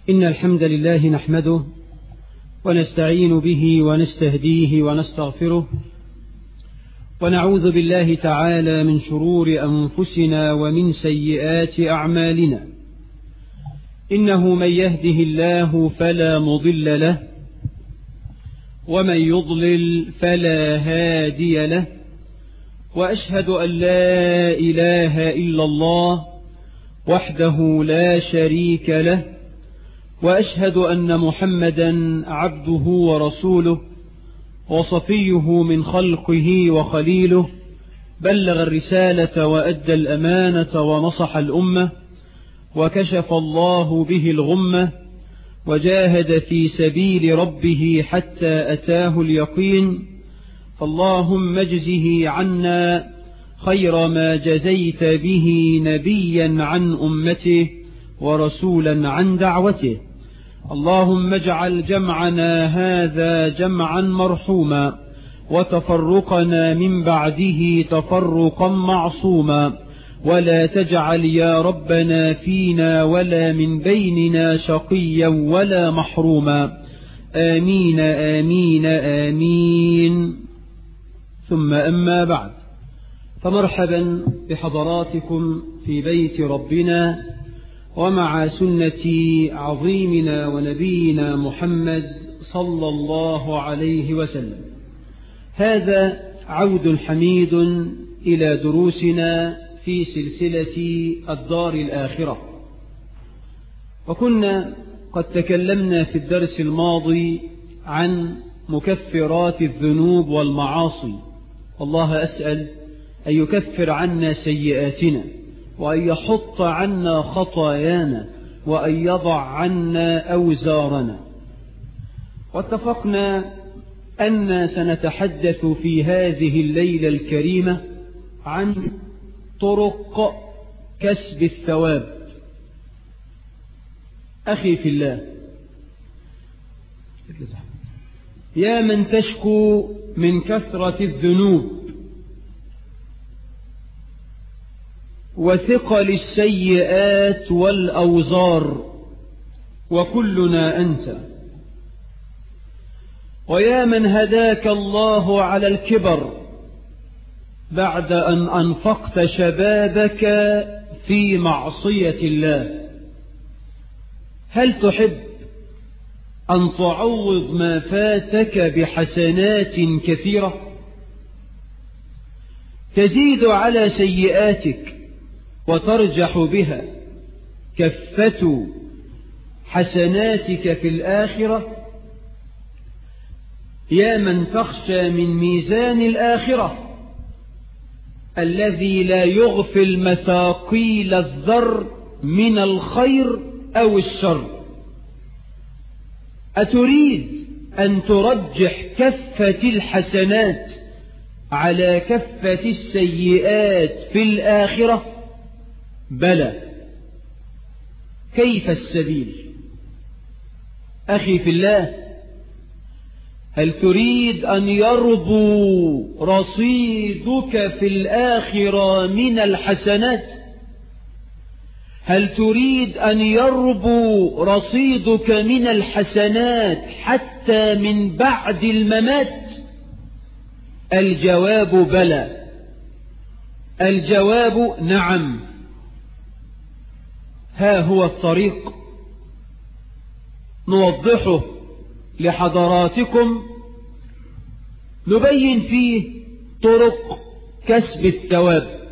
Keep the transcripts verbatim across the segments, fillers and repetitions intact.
إن الحمد لله نحمده ونستعين به ونستهديه ونستغفره ونعوذ بالله تعالى من شرور أنفسنا ومن سيئات أعمالنا. إنه من يهده الله فلا مضل له ومن يضلل فلا هادي له، وأشهد أن لا إله إلا الله وحده لا شريك له، وأشهد أن محمدا عبده ورسوله وصفيه من خلقه وخليله، بلغ الرسالة وأدى الأمانة ونصح الأمة، وكشف الله به الغمة، وجاهد في سبيل ربه حتى أتاه اليقين. فاللهم اجزه عنا خير ما جزيت به نبيا عن أمته ورسولا عن دعوته. اللهم اجعل جمعنا هذا جمعا مرحوما، وتفرقنا من بعده تفرقا معصوما، ولا تجعل يا ربنا فينا ولا من بيننا شقيا ولا محروما، آمين آمين آمين. ثم أما بعد، فمرحبا بحضراتكم في بيت ربنا ومع سنة عظيمنا ونبينا محمد صلى الله عليه وسلم. هذا عود حميد إلى دروسنا في سلسلة الدار الآخرة، وكنا قد تكلمنا في الدرس الماضي عن مكفرات الذنوب والمعاصي، والله أسأل أن يكفر عنا سيئاتنا، وأن يحط عنا خطايانا، وأن يضع عنا أوزارنا. واتفقنا أن سنتحدث في هذه الليلة الكريمة عن طرق كسب الثواب. أخي في الله، يا من تشكو من كثرة الذنوب وثقل السيئات والأوزار، وكلنا أنت، ويا من هداك الله على الكبر بعد أن أنفقت شبابك في معصية الله، هل تحب أن تعوض ما فاتك بحسنات كثيرة تزيد على سيئاتك وترجح بها كفة حسناتك في الآخرة؟ يا من تخشى من ميزان الآخرة الذي لا يغفل مثاقيل الذر من الخير أو الشر، أتريد أن ترجح كفة الحسنات على كفة السيئات في الآخرة؟ بلى، كيف السبيل؟ أخي في الله، هل تريد أن يربو رصيدك في الآخرة من الحسنات؟ هل تريد أن يربو رصيدك من الحسنات حتى من بعد الممات؟ الجواب بلى، الجواب نعم. ها هو الطريق نوضحه لحضراتكم، نبين فيه طرق كسب الثواب،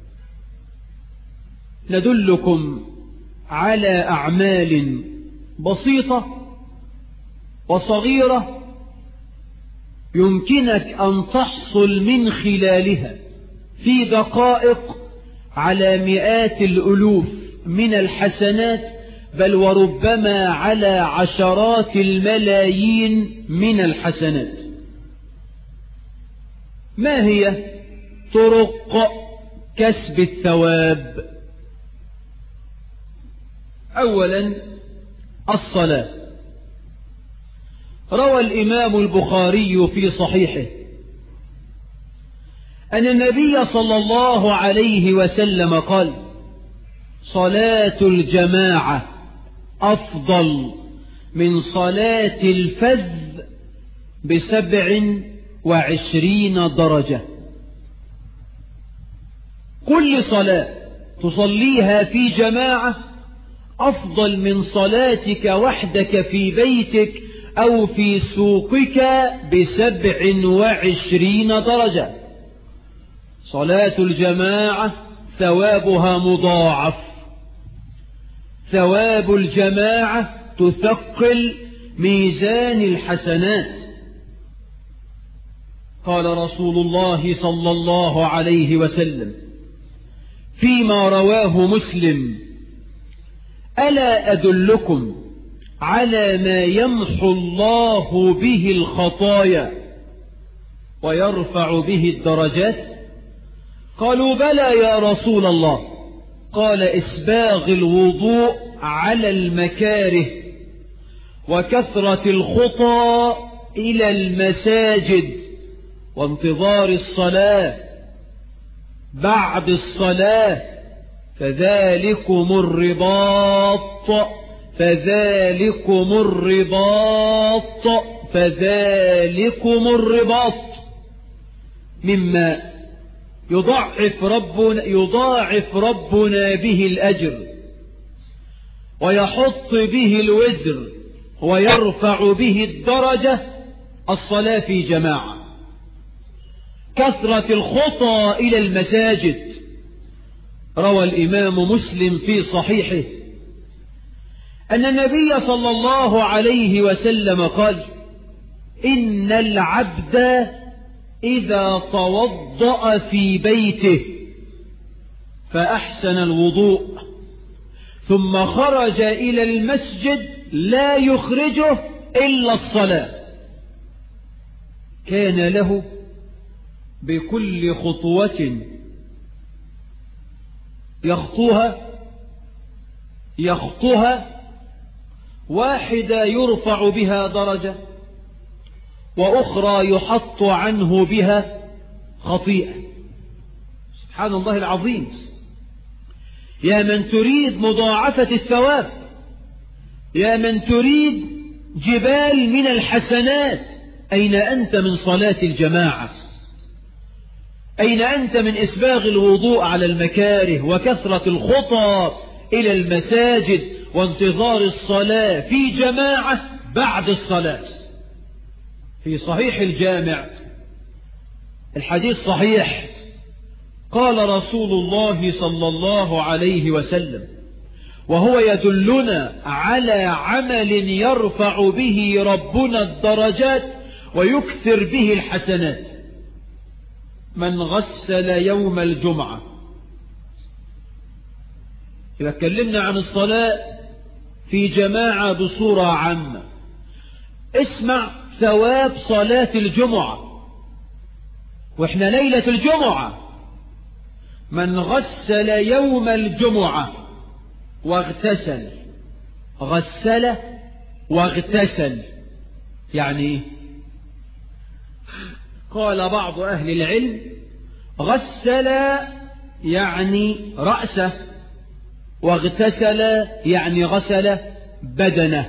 ندلكم على أعمال بسيطة وصغيرة يمكنك أن تحصل من خلالها في دقائق على مئات الألوف من الحسنات، بل وربما على عشرات الملايين من الحسنات. ما هي طرق كسب الثواب؟ أولا، الصلاة. روى الإمام البخاري في صحيحه أن النبي صلى الله عليه وسلم قال: صلاة الجماعة أفضل من صلاة الفذ بسبع وعشرين درجة. كل صلاة تصليها في جماعة أفضل من صلاتك وحدك في بيتك أو في سوقك بسبع وعشرين درجة. صلاة الجماعة ثوابها مضاعف، ثواب الجماعة تثقل ميزان الحسنات. قال رسول الله صلى الله عليه وسلم فيما رواه مسلم: ألا أدلكم على ما يمحو الله به الخطايا ويرفع به الدرجات؟ قالوا بلى يا رسول الله. قال: إسباغ الوضوء على المكاره، وكثرة الخطى إلى المساجد، وانتظار الصلاة بعد الصلاة، فذلكم الرباط فذلكم الرباط فذلكم الرباط مما يضاعف ربنا يضاعف ربنا به الأجر، ويحط به الوزر، ويرفع به الدرجة. الصلاة في جماعة. كثرة الخطى إلى المساجد. روى الإمام مسلم في صحيحه أن النبي صلى الله عليه وسلم قال: إن العبد إذا توضأ في بيته فأحسن الوضوء ثم خرج إلى المسجد لا يخرجه إلا الصلاة، كان له بكل خطوة يخطوها يخطوها واحدة يرفع بها درجة، وأخرى يحط عنه بها خطيئة. سبحان الله العظيم. يا من تريد مضاعفة الثواب، يا من تريد جبال من الحسنات، أين أنت من صلاة الجماعة؟ أين أنت من إسباغ الوضوء على المكاره، وكثرة الخطى إلى المساجد، وانتظار الصلاة في جماعة بعد الصلاة؟ في صحيح الجامع الحديث صحيح، قال رسول الله صلى الله عليه وسلم وهو يدلنا على عمل يرفع به ربنا الدرجات ويكثر به الحسنات: من غسل يوم الجمعة. إذا اتكلمنا عن الصلاة في جماعة بصورة عامة، اسمع ثواب صلاة الجمعة، واحنا ليلة الجمعة. من غسل يوم الجمعة واغتسل. غسل واغتسل يعني قال بعض أهل العلم: غسل يعني رأسه، واغتسل يعني غسل بدنه.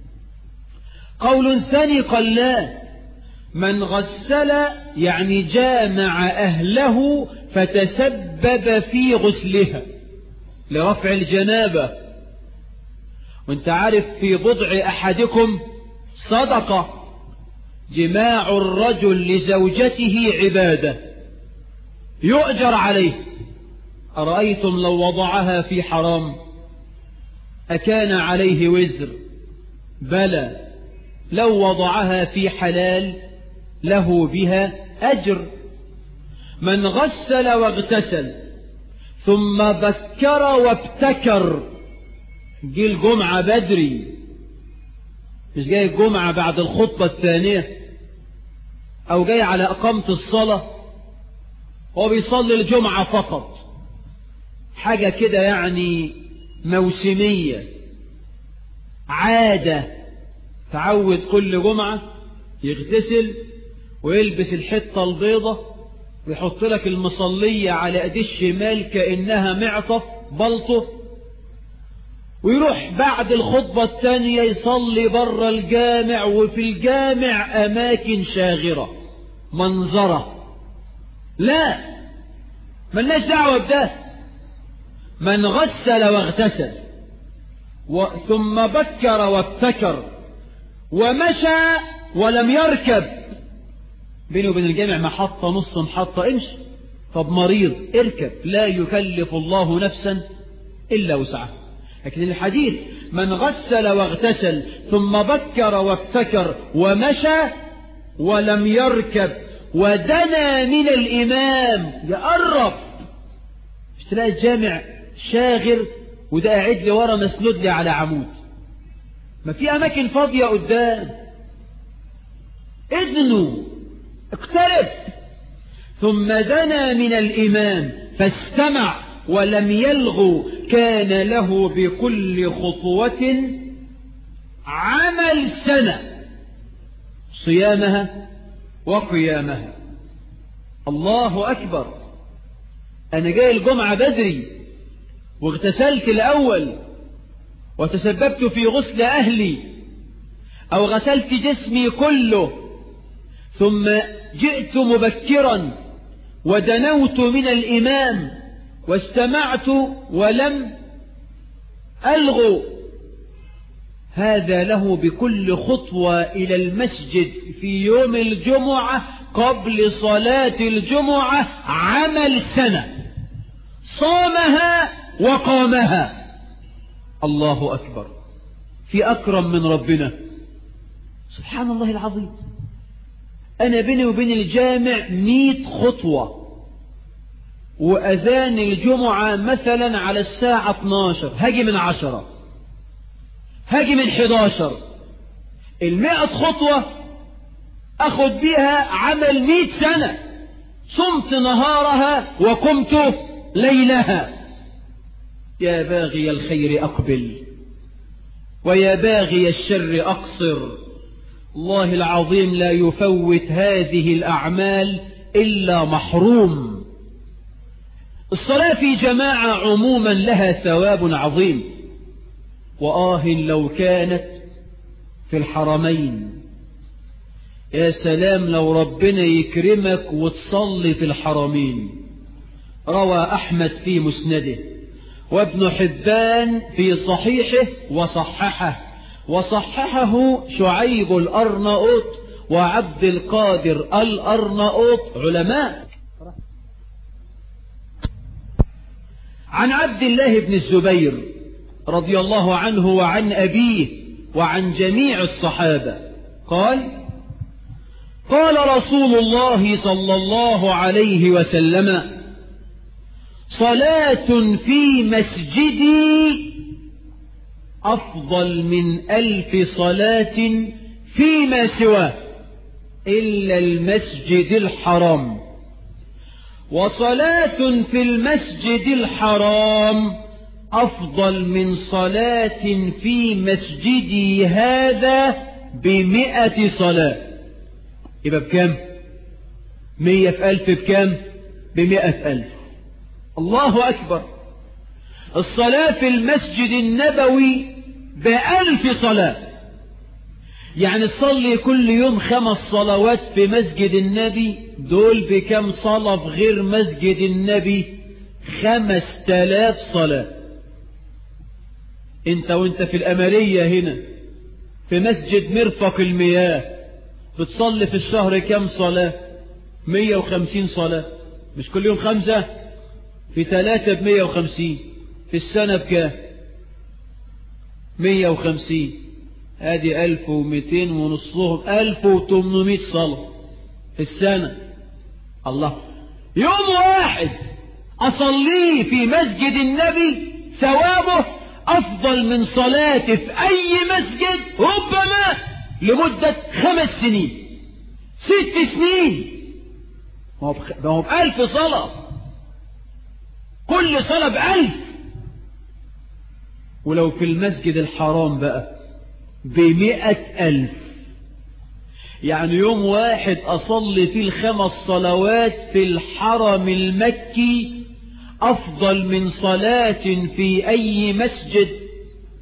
قول ثاني قال: لا، من غسل يعني جامع أهله فتسبب في غسلها لرفع الجنابة. وانت عارف في بضع أحدكم صدقة، جماع الرجل لزوجته عبادة يؤجر عليه. أرأيتم لو وضعها في حرام أكان عليه وزر؟ بلى، لو وضعها في حلال له بها أجر. من غسل واغتسل ثم بكر وابتكر، جي الجمعة بدري، مش جاي الجمعة بعد الخطبة الثانية، أو جاي على أقامة الصلاة، هو بيصلي الجمعة فقط، حاجة كده يعني موسمية، عادة، تعود كل جمعة يغتسل ويلبس الحتة البيضة ويحط لك المصلية على ايديه الشمال كأنها معطف بلطه، ويروح بعد الخطبة الثانية يصلي بره الجامع، وفي الجامع أماكن شاغرة منظرة. لا، ملناش دعوة بده. من غسل واغتسل و... ثم بكر وابتكر ومشى ولم يركب، بينه وبين الجامع محطة، نص محطة، امشي. طب مريض اركب، لا يكلف الله نفسا إلا وسعها. لكن الحديث من غسل واغتسل ثم بكر وابتكر ومشى ولم يركب ودنا من الإمام، يقرب. مش تلاقي الجامع شاغر وده قاعد لي ورا مسنود لي على عمود، ما في أماكن فاضية قدام. إذنوا، اقترب. ثم دنا من الإمام فاستمع ولم يلغو، كان له بكل خطوة عمل سنة صيامها وقيامها. الله أكبر. أنا جاي الجمعة بدري واغتسلت الأول وتسببت في غسل أهلي أو غسلت جسمي كله، ثم جئت مبكرا ودنوت من الإمام واستمعت ولم ألغو، هذا له بكل خطوة إلى المسجد في يوم الجمعة قبل صلاة الجمعة عمل سنة صامها وقامها. الله أكبر. في أكرم من ربنا؟ سبحان الله العظيم. أنا بيني وبين الجامع مئة خطوة، وأذان الجمعة مثلا على الساعة اثناشر، هاجي من عشرة، هاجي من حداشر. المئة خطوة أخذ بها عمل مئة سنة، صمت نهارها وقمت ليلها. يا باغي الخير أقبل ويا باغي الشر أقصر. الله العظيم لا يفوت هذه الأعمال إلا محروم. الصلاة في جماعة عموما لها ثواب عظيم، وآه لو كانت في الحرمين. يا سلام لو ربنا يكرمك وتصلي في الحرمين. روى أحمد في مسنده وابن حبان في صحيحه وصححه، وصححه شعيب الأرناؤوط وعبد القادر الأرناؤوط علماء. عن عبد الله بن الزبير رضي الله عنه وعن أبيه وعن جميع الصحابة قال: قال رسول الله صلى الله عليه وسلم: صلاة في مسجدي أفضل من ألف صلاة فيما سواه إلا المسجد الحرام، وصلاة في المسجد الحرام أفضل من صلاة في مسجدي هذا بمئة صلاة. يبقى بكام؟ مية في ألف بكام؟ بمئة ألف. الله أكبر. الصلاة في المسجد النبوي بألف صلاة، يعني تصلي كل يوم خمس صلوات في مسجد النبي، دول بكم صلاة في غير مسجد النبي؟ خمس تلاف صلاة. انت وانت في الأمرية هنا في مسجد مرفق المياه بتصلي في الشهر كم صلاة؟ مية وخمسين صلاة. مش كل يوم خمسة؟ في ثلاثة بمية وخمسين، في السنة بكام؟ مية وخمسين، ادي ألف ومئتين ونصهم ألف وثمانمائة صلاة في السنة. الله، يوم واحد أصليه في مسجد النبي ثوابه أفضل من صلاتي في أي مسجد ربما لمدة خمس سنين ست سنين. ما هو بألف صلاة، كل صلاة بألف. ولو في المسجد الحرام بقى بمئة ألف. يعني يوم واحد أصلي فيه الخمس صلوات في الحرم المكي أفضل من صلاة في أي مسجد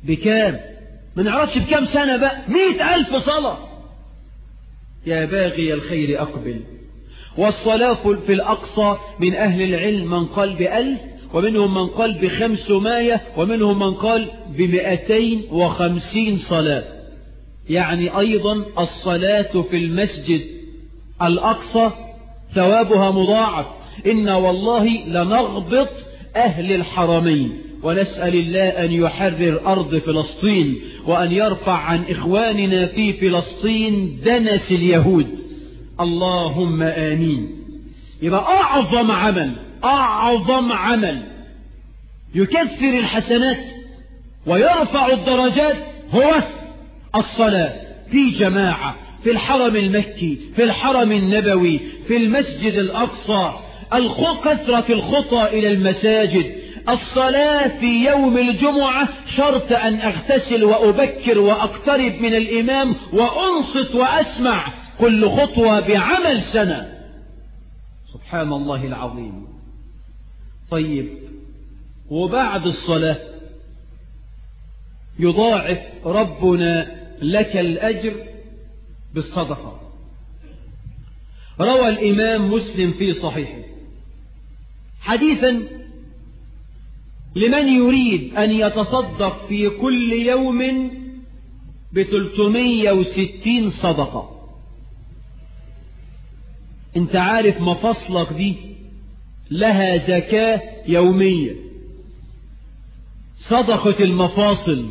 بكام؟ ما نعرفش بكام سنة بقى، مئة ألف صلاة. يا باغي الخير أقبل. والصلاة في الأقصى من أهل العلم من قال بألف، ومنهم من قال بخمسمائة، ومنهم من قال بمئتين وخمسين صلاة. يعني أيضا الصلاة في المسجد الأقصى ثوابها مضاعف. إنا والله لنغبط أهل الحرمين، ونسأل الله أن يحرر أرض فلسطين، وأن يرفع عن إخواننا في فلسطين دنس اليهود. اللهم آمين. يبقى أعظم عمل أعظم عمل يكثر الحسنات ويرفع الدرجات هو الصلاة في جماعة، في الحرم المكي، في الحرم النبوي، في المسجد الأقصى، كثرة الخطى إلى المساجد. الصلاة في يوم الجمعة شرط أن أغتسل وأبكر وأقترب من الإمام وأنصت وأسمع، كل خطوة بعمل سنة. سبحان الله العظيم. طيب، وبعد الصلاة يضاعف ربنا لك الأجر بالصدقة. روى الإمام مسلم في صحيحه حديثا لمن يريد أن يتصدق في كل يوم بثلاثمائة وستين صدقة. انت عارف مفاصلك دي لها زكاة يومية، صدقة المفاصل،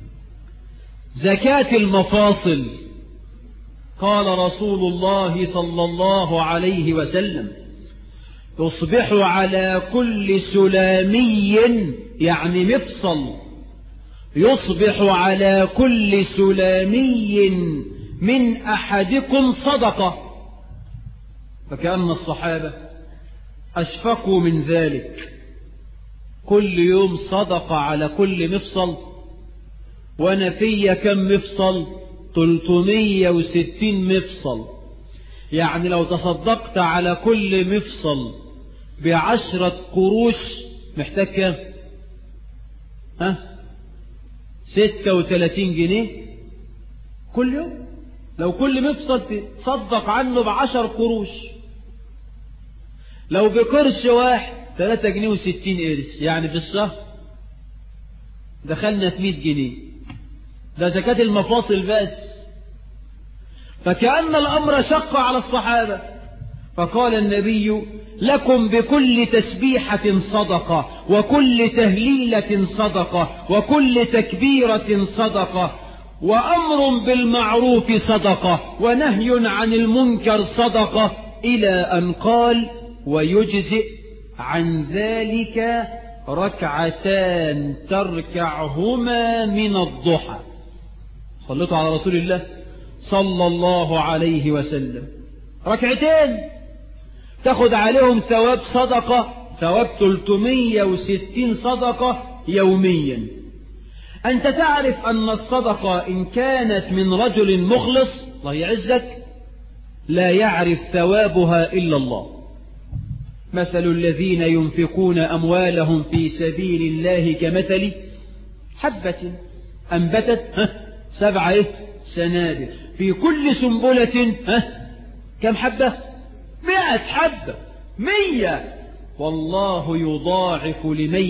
زكاة المفاصل. قال رسول الله صلى الله عليه وسلم: يصبح على كل سلامي، يعني مفصل، يصبح على كل سلامي من أحدكم صدقة. فكأن الصحابة أشفقوا من ذلك، كل يوم صدقة على كل مفصل، وأنا فيا كم مفصل؟ ثلاثمائة وستين مفصل. يعني لو تصدقت على كل مفصل بعشرة قروش محتاج كم؟ ها؟ ستة وثلاثين جنيه كل يوم. لو كل مفصل تصدق عنه بعشر قروش، لو بقرش واحد ثلاثة جنيه وستين قرش، يعني في الشهر دخلنا في مئة جنيه. ده زكاة المفاصل بس. فكأن الأمر شق على الصحابة، فقال النبي: لكم بكل تسبيحة صدقة، وكل تهليلة صدقة، وكل تكبيرة صدقة، وأمر بالمعروف صدقة، ونهي عن المنكر صدقة، إلى أن قال: ويجزئ عن ذلك ركعتان تركعهما من الضحى. صليتوا على رسول الله صلى الله عليه وسلم. ركعتين تاخد عليهم ثواب صدقة، ثواب ثلاثمائة وستين صدقة يوميا. أنت تعرف أن الصدقة إن كانت من رجل مخلص الله يعزك لا يعرف ثوابها إلا الله. مثل الذين ينفقون أموالهم في سبيل الله كمثل حبة أنبتت سبع سنابل، في كل سنبلة كم حبة؟ مئة حبة، مية. والله يضاعف لمن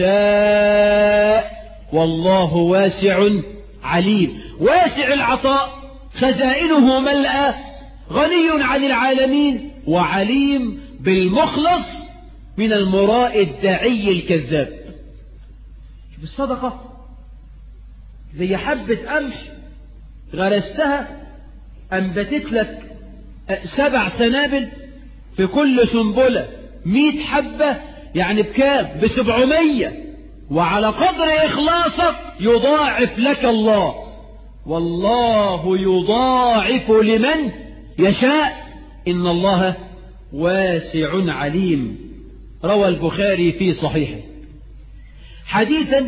يشاء والله واسع عليم. واسع العطاء، خزائنه ملأى، غني عن العالمين، وعليم بالمخلص من المراء الداعي الكذاب. بالصدقة زي حبة قمح غرستها أنبتت لك سبع سنابل، في كل سنبلة مئة حبة، يعني بكام؟ بسبعمية. وعلى قدر إخلاصك يضاعف لك الله، والله يضاعف لمن يشاء، إن الله واسع عليم. روى البخاري في صحيحه حديثا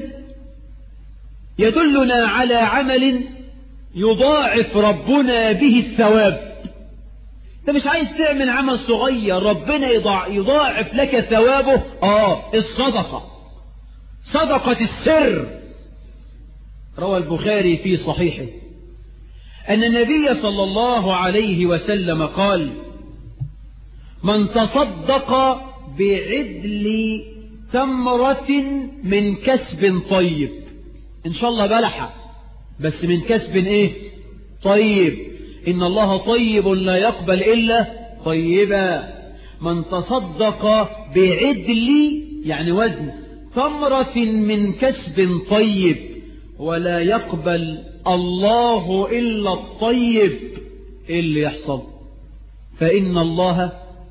يدلنا على عمل يضاعف ربنا به الثواب. انت مش عايز تعمل عمل صغير ربنا يضاعف لك ثوابه؟ اه الصدقة، صدقة السر. روى البخاري في صحيحه أن النبي صلى الله عليه وسلم قال: من تصدق بعدل تمرة من كسب طيب، إن شاء الله بلحة بس من كسب إيه؟ طيب، إن الله طيب لا يقبل إلا طيبا. من تصدق بعدل يعني وزن تمرة من كسب طيب ولا يقبل الله إلا الطيب، إيه اللي يحصل؟ فإن الله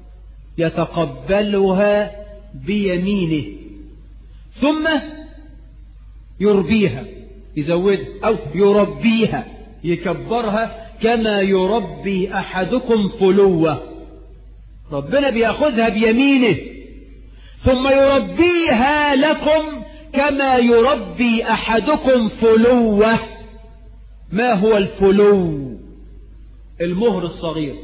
يتقبلها بيمينه ثم يربيها، يزودها أو يربيها، يكبرها كما يربي أحدكم فلوة. ربنا بيأخذها بيمينه ثم يربيها لكم كما يربي أحدكم فلوة. ما هو الفلو؟ المهر الصغير.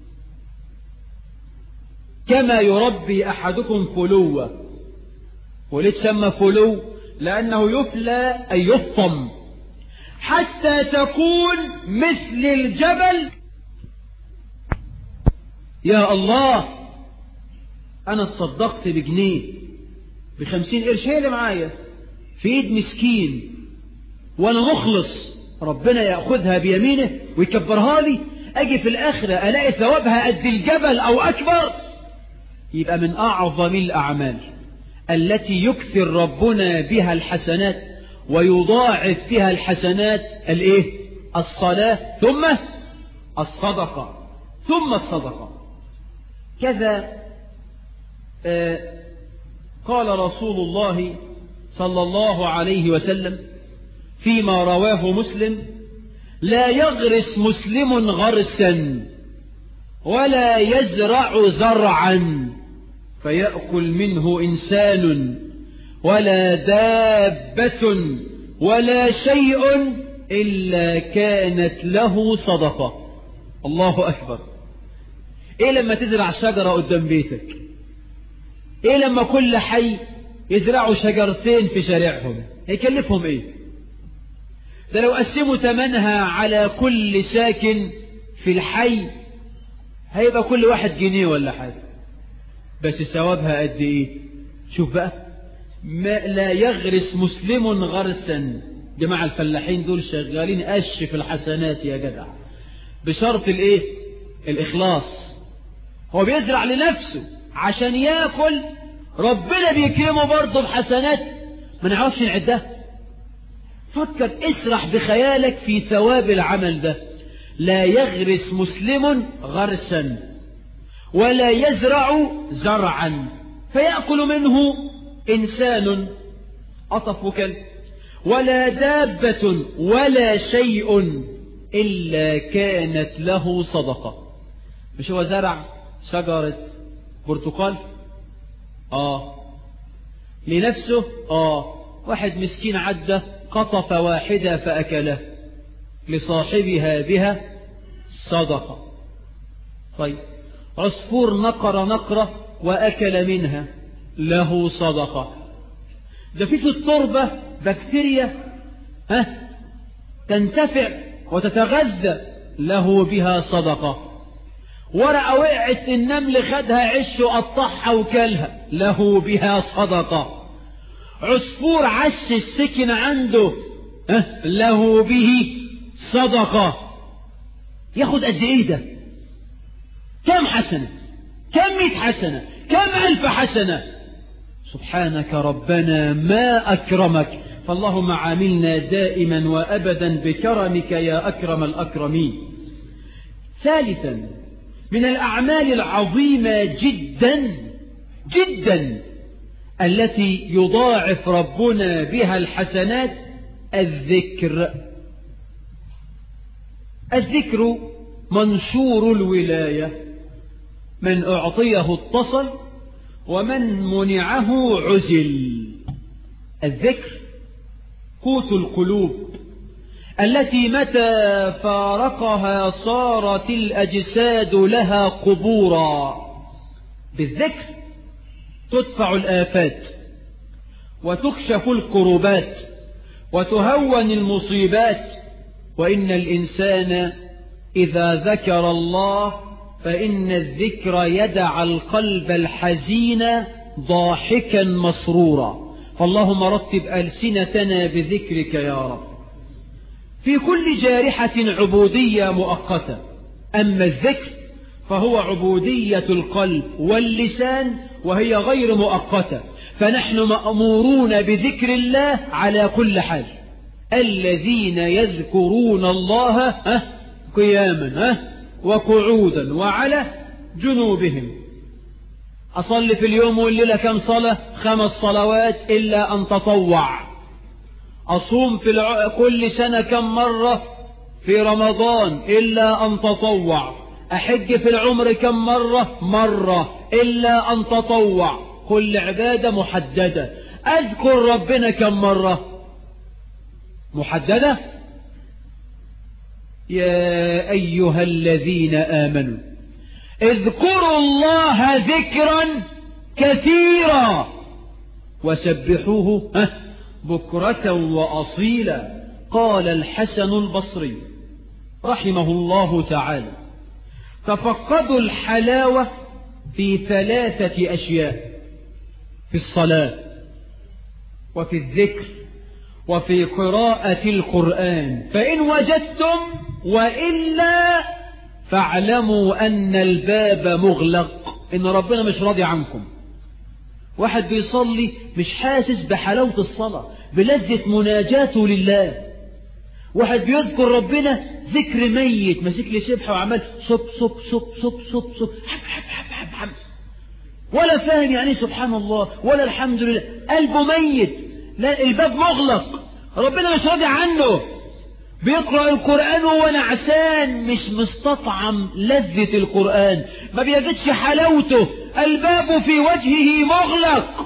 كما يربي أحدكم فلوة. وليه تسمى فلو؟ لأنه يفلى أي يفطم حتى تكون مثل الجبل. يا الله، أنا تصدقت بجنيه بخمسين قرش هي اللي معايا في ايد مسكين وأنا مخلص، ربنا يأخذها بيمينه ويكبرها لي، أجي في الآخرة ألاقي ثوابها قد الجبل أو أكبر. يبقى من أعظم الأعمال التي يكثر ربنا بها الحسنات ويضاعف بها الحسنات الإيه؟ الصلاة ثم الصدقة ثم الصدقة. كذا آه قال رسول الله صلى الله عليه وسلم فيما رواه مسلم: لا يغرس مسلم غرسا ولا يزرع زرعا فيأكل منه إنسان ولا دابة ولا شيء إلا كانت له صدقة. الله أكبر. إيه لما تزرع شجرة قدام بيتك؟ إيه لما كل حي يزرعوا شجرتين في شارعهم؟ هيكلفهم إيه؟ ده لو قسموا ثمنها على كل ساكن في الحي هيبقى كل واحد جنيه ولا حاجة، بس ثوابها قد إيه؟ شوف بقى، ما لا يغرس مسلم غرسا. جماعة الفلاحين دول شغالين قش في الحسنات يا جدع، بشرط الإيه؟ الإخلاص. هو بيزرع لنفسه عشان يأكل، ربنا بيكرمه برضه بحسنات ما نعرفش نعدها. فكر، اسرح بخيالك في ثواب العمل ده. لا يغرس مسلم غرسا ولا يزرع زرعا فيأكل منه إنسان أطف كلب ولا دابة ولا شيء إلا كانت له صدقة. مش هو زرع شجرة برتقال؟ آه لنفسه. آه واحد مسكين عدى قطف واحدة فأكله، لصاحبها بها صدقة. طيب عصفور نقر نقرة وأكل منها، له صدقة. ده في في التربة بكتيريا ها تنتفع وتتغذى، له بها صدقة. ورقة وقعت النمل خدها عش وقطعها وكلها، له بها صدقة. عصفور عش السكن عنده ها له به صدقة. ياخد قد ايه ده؟ كم حسنة؟ كم مئة حسنة؟ كم ألف حسنة؟ سبحانك ربنا ما أكرمك. فاللهم عاملنا دائما وأبدا بكرمك يا أكرم الأكرمين. ثالثا من الأعمال العظيمة جدا جدا التي يضاعف ربنا بها الحسنات الذكر. الذكر منشور الولاية، من أعطيه اتصل ومن منعه عزل. الذكر قوت القلوب التي متى فارقها صارت الأجساد لها قبورا. بالذكر تدفع الآفات وتكشف الكروبات وتهون المصيبات. وإن الإنسان إذا ذكر الله فإن الذكر يدع القلب الحزين ضاحكا مسرورا. فاللهم رتب ألسنتنا بذكرك يا رب. في كل جارحة عبودية مؤقتة، أما الذكر فهو عبودية القلب واللسان وهي غير مؤقتة، فنحن مأمورون بذكر الله على كل حال. الذين يذكرون الله قياما وقعودا وعلى جنوبهم. أصلي في اليوم والليلة كم صلاة؟ خمس صلوات إلا أن تطوع. أصوم في الع... كل سنة كم مرة في رمضان إلا أن تطوع. أحج في العمر كم مرة؟ مرة إلا أن تطوع. كل عبادة محددة. أذكر ربنا كم مرة؟ محددة. يا أيها الذين آمنوا اذكروا الله ذكرا كثيرا وسبحوه بكرة وأصيلا. قال الحسن البصري رحمه الله تعالى: تفقدوا الحلاوة في ثلاثة أشياء: في الصلاة وفي الذكر وفي قراءة القرآن، فإن وجدتم، وإلا فاعلموا أن الباب مغلق، إن ربنا مش راضي عنكم. واحد بيصلي مش حاسس بحلاوة الصلاة، بلذة مناجاته لله. واحد بيذكر ربنا ذكر ميت، ماسك لي سبحة وعمال صب صب صب صب صب صب حب حب حب حب حب، ولا فاهم يعني سبحان الله ولا الحمد لله، قلبه ميت. لا، الباب مغلق، ربنا مش راضي عنه. بيقرأ القرآن وهو نعسان، مش مستطعم لذة القرآن، ما بيجدش حلاوته، الباب في وجهه مغلق.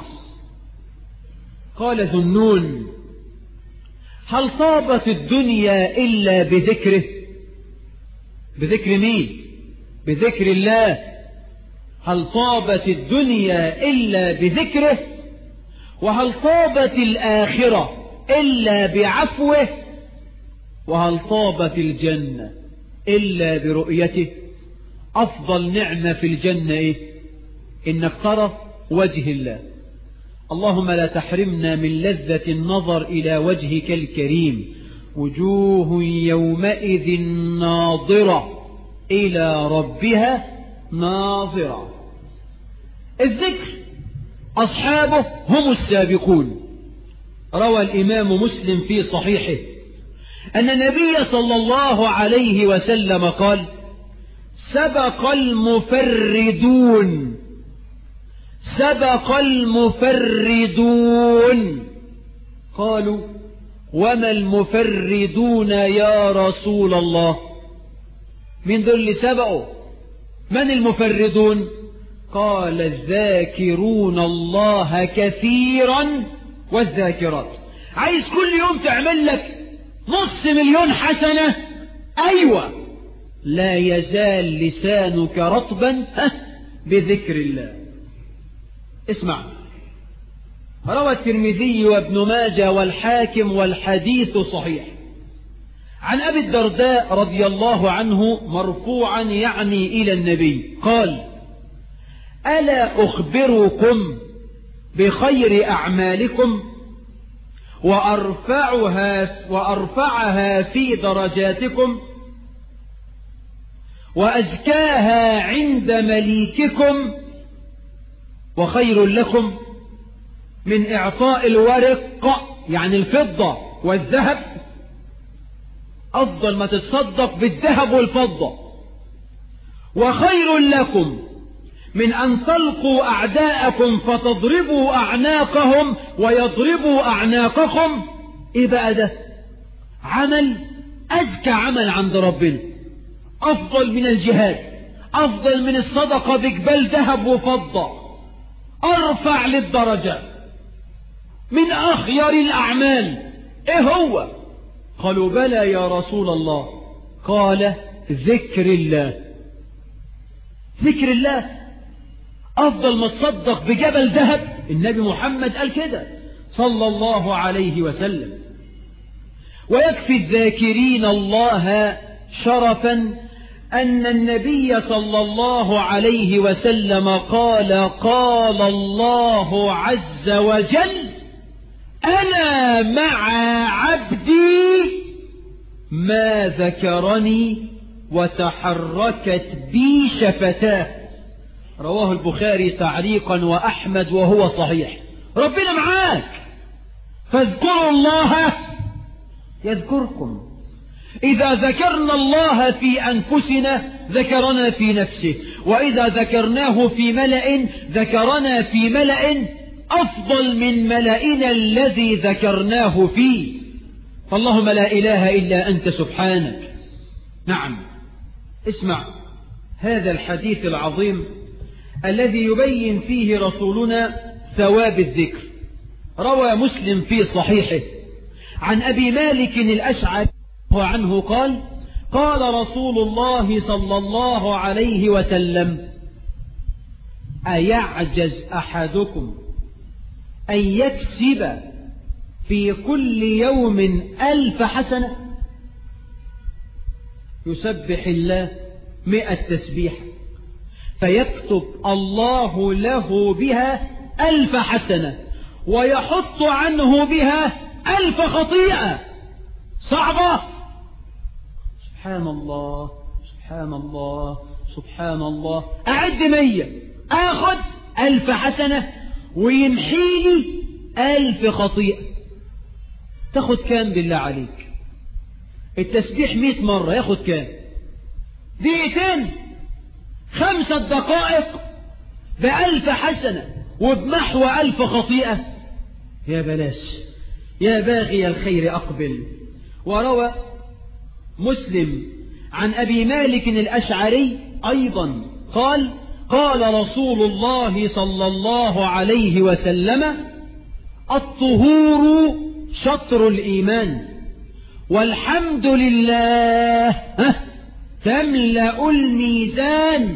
قال ذنون: هل طابت الدنيا إلا بذكره؟ بذكر مين؟ بذكر الله. هل طابت الدنيا إلا بذكره؟ وهل طابت الآخرة إلا بعفوه؟ وهل طابت الجنة إلا برؤيته؟ أفضل نعمة في الجنة إيه؟ إنك ترى وجه الله. اللهم لا تحرمنا من لذة النظر إلى وجهك الكريم. وجوه يومئذ ناظرة إلى ربها ناظرة. الذكر أصحابه هم السابقون. روى الإمام مسلم في صحيحه أن النبي صلى الله عليه وسلم قال: سبق المفردون سبق المفردون. قالوا: وما المفردون يا رسول الله؟ من دول اللي سبقوا؟ من المفردون؟ قال: الذاكرون الله كثيرا والذاكرات. عايز كل يوم تعمل لك نص مليون حسنة؟ أيوة. لا يزال لسانك رطبا بذكر الله. اسمع، روى الترمذي وابن ماجه والحاكم والحديث صحيح عن أبي الدرداء رضي الله عنه مرفوعا يعني إلى النبي قال: ألا أخبركم بخير أعمالكم وأرفعها, وأرفعها في درجاتكم وأزكاها عند مليككم وخير لكم من إعطاء الورق يعني الفضة والذهب؟ أفضل ما تتصدق بالذهب والفضة. وخير لكم من أن تلقوا أعداءكم فتضربوا أعناقهم ويضربوا أعناقكم. إيه بقى ده؟ عمل أزكى عمل عند ربنا، أفضل من الجهاد، أفضل من الصدقة بجبال ذهب وفضة، أرفع للدرجة، من أخير الأعمال. إيه هو؟ قالوا: بلى يا رسول الله. قال: ذكر الله. ذكر الله أفضل ما تصدق بجبل ذهب. النبي محمد قال كده صلى الله عليه وسلم. ويكفي الذاكرين الله شرفا أن النبي صلى الله عليه وسلم قال قال الله عز وجل أنا مع عبدي ما ذكرني وتحركت بي شفتاه. رواه البخاري تعليقا وأحمد وهو صحيح. ربنا معاك، فاذكروا الله يذكركم. إذا ذكرنا الله في أنفسنا ذكرنا في نفسه، وإذا ذكرناه في ملأ ذكرنا في ملأ أفضل من ملئنا الذي ذكرناه فيه. فاللهم لا إله إلا أنت سبحانك. نعم، اسمع هذا الحديث العظيم الذي يبين فيه رسولنا ثواب الذكر. روى مسلم في صحيحه عن أبي مالك الأشعري عنه قال قال رسول الله صلى الله عليه وسلم أيعجز أحدكم أن يكسب في كل يوم ألف حسنة؟ يسبح الله مئة تسبيح فيكتب الله له بها ألف حسنة ويحط عنه بها ألف خطيئة. صعبة؟ سبحان الله سبحان الله سبحان الله. أعد مية آخذ ألف حسنة ويمحيلي ألف خطيئة. تاخد كام بالله عليك؟ التسبيح مئة مرة ياخد كام؟ دقيقتين، خمسة دقائق بألف حسنة وبمحو ألف خطيئة. يا بلاش، يا باغي الخير أقبل. وروى مسلم عن أبي مالك الأشعري أيضا قال قال رسول الله صلى الله عليه وسلم الطهور شطر الإيمان والحمد لله تملأ الميزان.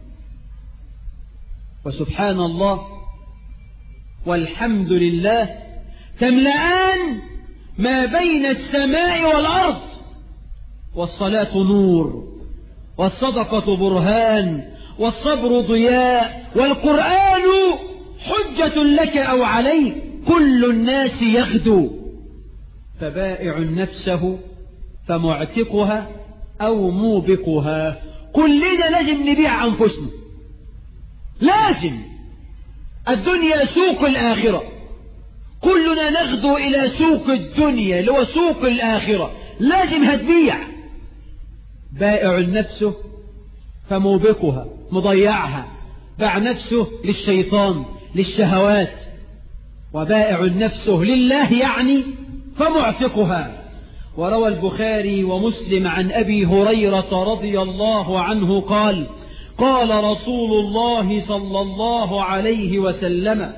وسبحان الله والحمد لله تملأان ما بين السماء والأرض. والصلاة نور والصدقة برهان والصبر ضياء والقرآن حجة لك أو عليك. كل الناس يغدو فبائع نفسه فمعتقها أو موبقها. كلنا لازم نبيع أنفسنا، لازم. الدنيا سوق الآخرة، كلنا نغدو إلى سوق الدنيا اللي هو سوق الآخرة، لازم هتبيع. بائع نفسه فموبقها، مضيعها، باع نفسه للشيطان للشهوات. وبائع نفسه لله يعني فمعتقها. وروى البخاري ومسلم عن أبي هريرة رضي الله عنه قال قال رسول الله صلى الله عليه وسلم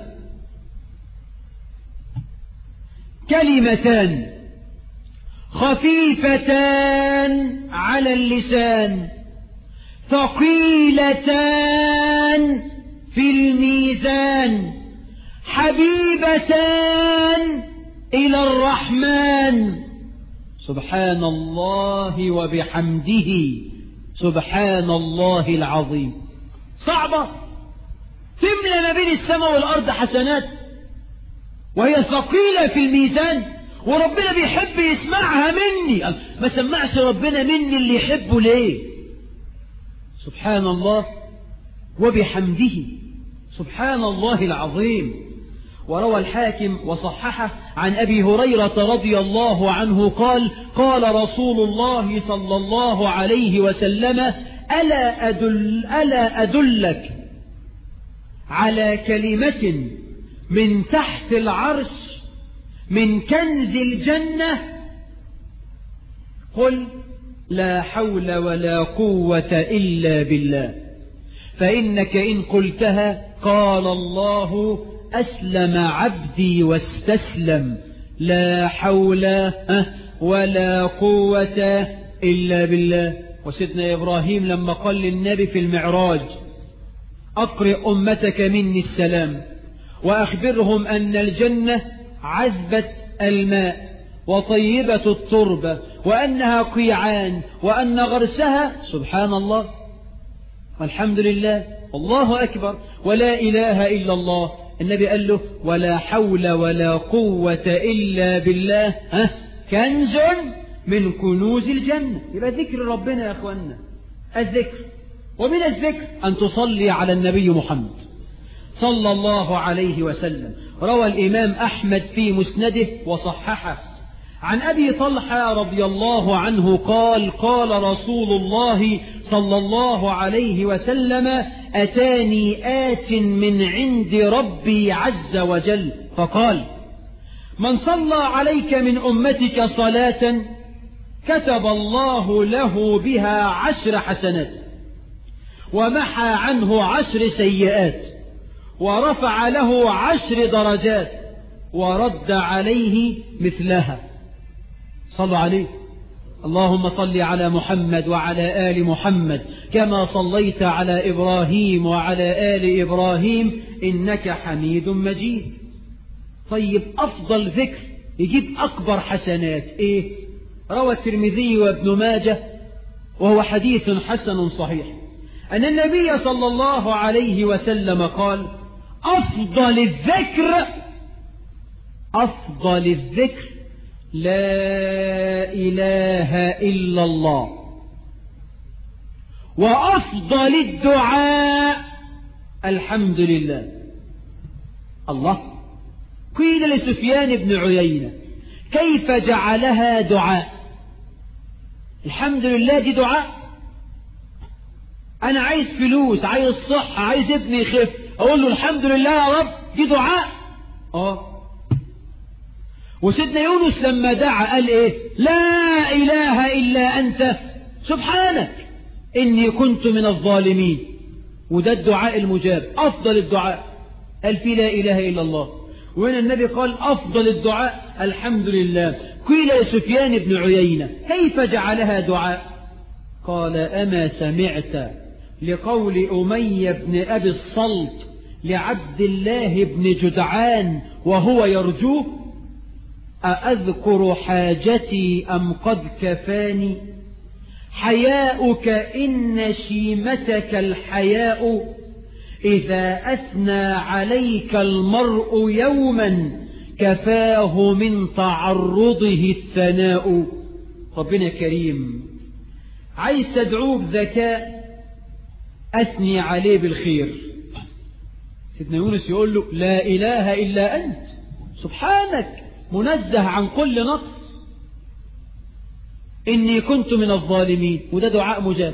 كلمتان خفيفتان على اللسان ثقيلتان في الميزان حبيبتان إلى الرحمن سبحان الله وبحمده سبحان الله العظيم. صعبة تملى ما بين السماء والأرض حسنات وهي ثقيلة في الميزان، وربنا بيحب يسمعها مني. ما سمعش ربنا مني اللي يحبه ليه؟ سبحان الله وبحمده سبحان الله العظيم. وروى الحاكم وصححه عن أبي هريرة رضي الله عنه قال قال رسول الله صلى الله عليه وسلم ألا أدل ألا أدلك على كلمة من تحت العرش من كنز الجنة؟ قل لا حول ولا قوة إلا بالله، فإنك إن قلتها قال الله أسلم عبدي واستسلم لا حول ولا قوة إلا بالله. وسيدنا إبراهيم لما قال للنبي في المعراج أقرئ أمتك مني السلام وأخبرهم أن الجنة عذبة الماء وطيبة التربة وأنها قيعان وأن غرسها سبحان الله والحمد لله والله أكبر ولا إله إلا الله. النبي قال له ولا حول ولا قوة إلا بالله ها كنز من كنوز الجنة. يبقى ذكر ربنا يا أخوانا الذكر. ومن الذكر أن تصلي على النبي محمد صلى الله عليه وسلم. روى الإمام أحمد في مسنده وصححه عن أبي طلحة رضي الله عنه قال قال رسول الله صلى الله عليه وسلم أتاني آت من عند ربي عز وجل فقال من صلى عليك من أمتك صلاة كتب الله له بها عشر حسنات ومحى عنه عشر سيئات ورفع له عشر درجات ورد عليه مثلها. صلوا عليه. اللهم صل على محمد وعلى آل محمد كما صليت على إبراهيم وعلى آل إبراهيم إنك حميد مجيد. طيب أفضل ذكر يجيب أكبر حسنات إيه؟ روى الترمذي وابن ماجه وهو حديث حسن صحيح أن النبي صلى الله عليه وسلم قال أفضل الذكر أفضل الذكر لا إله إلا الله وأفضل الدعاء الحمد لله. الله قيل لسفيان بن عيينة كيف جعلها دعاء؟ الحمد لله دي دعاء؟ أنا عايز فلوس عايز صحة عايز ابني يخف أقول له الحمد لله يا رب دي دعاء؟ آه. وسيدنا يونس لما دعا قال إيه؟ لا إله إلا أنت سبحانك إني كنت من الظالمين. وده الدعاء المجاب أفضل الدعاء قال في لا إله إلا الله. وهنا النبي قال أفضل الدعاء الحمد لله. قيل لسفيان بن عيينة كيف جعلها دعاء؟ قال أما سمعت لقول أمية بن أبي الصلت لعبد الله بن جدعان وهو يرجوه أأذكر حاجتي أم قد كفاني حياؤك إن شيمتك الحياء إذا أثنى عليك المرء يوما كفاه من تعرضه الثناء. ربنا كريم عايز تدعوه بذكاء أثني عليه بالخير. سيدنا يونس يقول له لا إله إلا أنت سبحانك منزه عن كل نقص إني كنت من الظالمين. وده دعاء مجاب.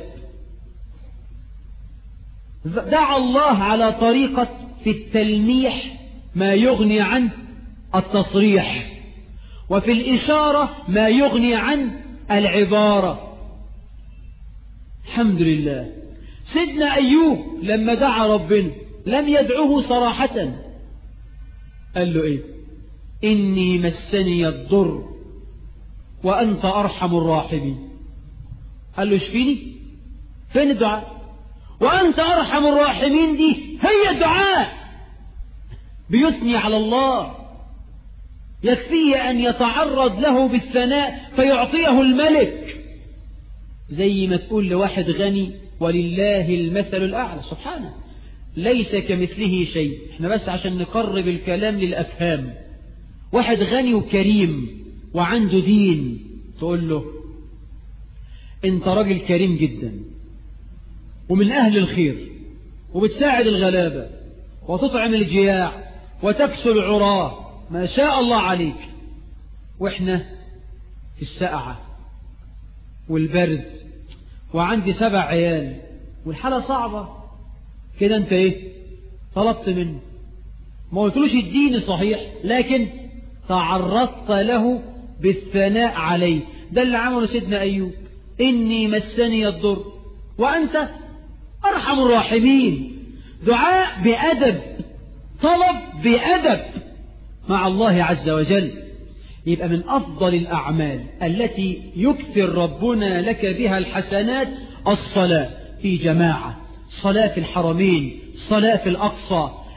دعا الله على طريقة في التلميح ما يغني عن التصريح وفي الإشارة ما يغني عن العبارة. الحمد لله. سيدنا أيوب لما دعا ربنا لم يدعوه صراحة قال له إيه؟ إني مسني الضر وأنت أرحم الراحمين. قال له اشفيني. فين الدعاء؟ وأنت أرحم الراحمين دي هي الدعاء. بيثني على الله يكفيه أن يتعرض له بالثناء فيعطيه الملك. زي ما تقول لواحد غني ولله المثل الأعلى سبحانه ليس كمثله شيء. احنا بس عشان نقرب الكلام للأفهام. واحد غني وكريم وعنده دين تقول له انت راجل كريم جدا ومن أهل الخير وبتساعد الغلابة وتطعم الجياع وتكسو العراة ما شاء الله عليك. وإحنا في السقعة والبرد وعندي سبع عيال والحالة صعبة كده. أنت إيه طلبت منه؟ ما قلتلوش الدين صحيح لكن تعرضت له بالثناء عليه. ده اللي عمله سيدنا أيوب. إني مسني الضر وأنت أرحم الراحمين. دعاء بأدب طلب بأدب مع الله عز وجل. يبقى من أفضل الأعمال التي يكثر ربنا لك بها الحسنات الصلاة في جماعة، صلاة في الحرمين، صلاة في الأقصى،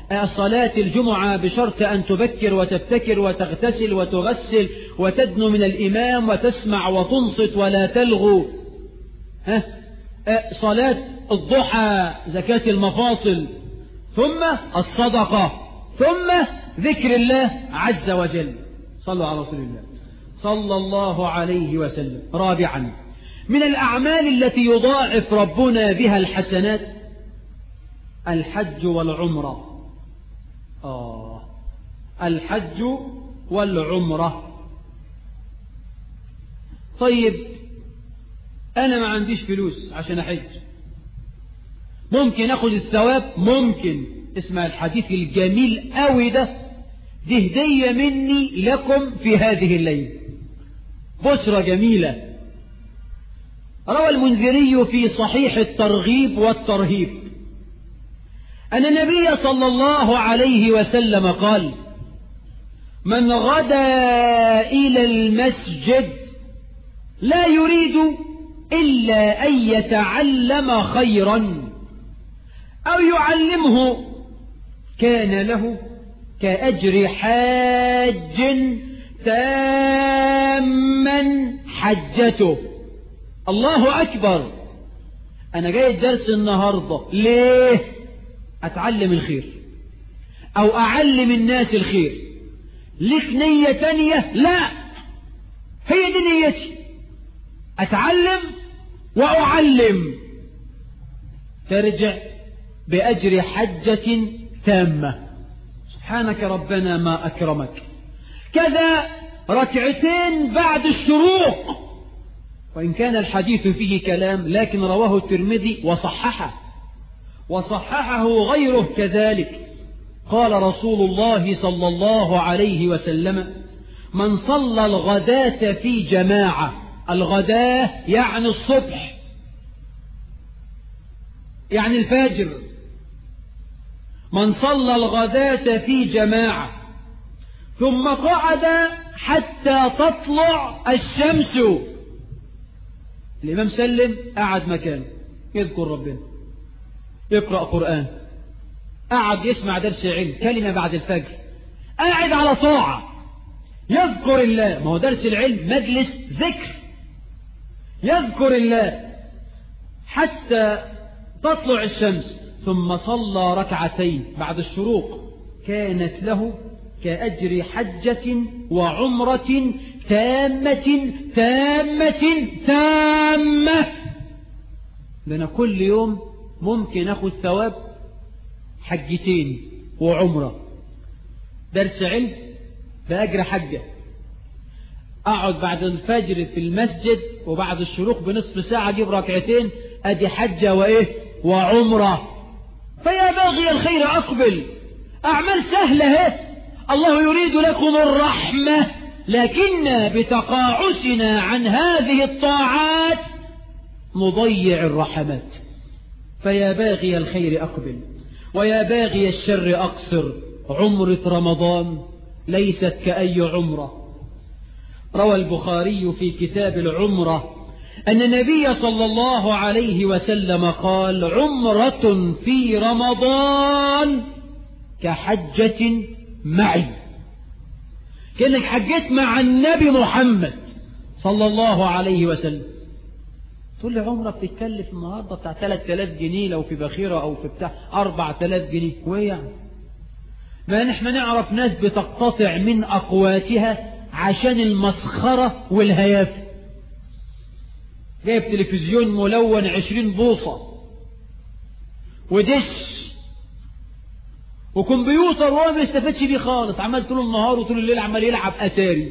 صلاة الجمعة بشرط أن تبكر وتبتكر وتغتسل وتغسل وتدنو من الإمام وتسمع وتنصت ولا تلغو. ها صلاة الضحى، زكاة المفاصل، ثم الصدقة، ثم ذكر الله عز وجل. صلوا على رسول الله صلى الله عليه وسلم. رابعا، من الأعمال التي يضاعف ربنا بها الحسنات الحج والعمرة. آه الحج والعمرة. طيب أنا ما عنديش فلوس عشان أحج، ممكن أخذ الثواب؟ ممكن. اسمع الحديث الجميل قوي ده، دي هدية مني لكم في هذه الليلة، بشرى جميلة. روى المنذري في صحيح الترغيب والترهيب أن النبي صلى الله عليه وسلم قال: من غدا إلى المسجد لا يريد إلا أن يتعلم خيرا أو يعلمه كان له كأجر حاج تاما حجته. الله أكبر. أنا جاي الدرس النهاردة ليه؟ أتعلم الخير أو أعلم الناس الخير. لك نية تانية؟ لا، هي دي نيتي، أتعلم وأعلم. ترجع بأجر حجة تامة. سبحانك ربنا ما أكرمك. كذا ركعتين بعد الشروق، وإن كان الحديث فيه كلام لكن رواه الترمذي وصححه وصححه غيره كذلك. قال رسول الله صلى الله عليه وسلم: من صلى الغداة في جماعة، الغداة يعني الصبح يعني الفجر، من صلى الغداة في جماعة ثم قعد حتى تطلع الشمس، الإمام سلم قعد مكانه يذكر ربنا، يقرأ قرآن، قعد يسمع درس علم، كلمة بعد الفجر، قاعد على طاعة يذكر الله. ما هو درس العلم مجلس ذكر، يذكر الله حتى تطلع الشمس، ثم صلى ركعتين بعد الشروق كانت له كأجر حجة وعمرة تامة تامة تامة. لأن كل يوم ممكن أخذ ثواب حجتين وعمرة، درس علم بأجر حجة، أقعد بعد الفجر في المسجد وبعد الشروق بنصف ساعة أجيب ركعتين، أدي حجة وإيه وعمرة. فيا باغي الخير أقبل، أعمال سهلة هي. الله يريد لكم الرحمة، لكن بتقاعسنا عن هذه الطاعات نضيع الرحمات. فيا باغي الخير أقبل ويا باغي الشر أقصر. عمرة رمضان ليست كأي عمرة. روى البخاري في كتاب العمرة أن النبي صلى الله عليه وسلم قال: عمرة في رمضان كحجة معي. كأنك حجت مع النبي محمد صلى الله عليه وسلم. تقول لي عمرة بتتكلف النهاردة بتاع ثلاثة آلاف جنيه، لو في بخيرة أو في بتاع أربعة آلاف جنيه، وإيه يعني؟ ما نحن نعرف ناس بتقتطع من أقواتها عشان المسخرة والهيافة. جايب تلفزيون ملون عشرين بوصة ودش وكمبيوتر وهو ما يستفادش بيه خالص، عمال طول النهار وطول الليل عمال يلعب أتاري،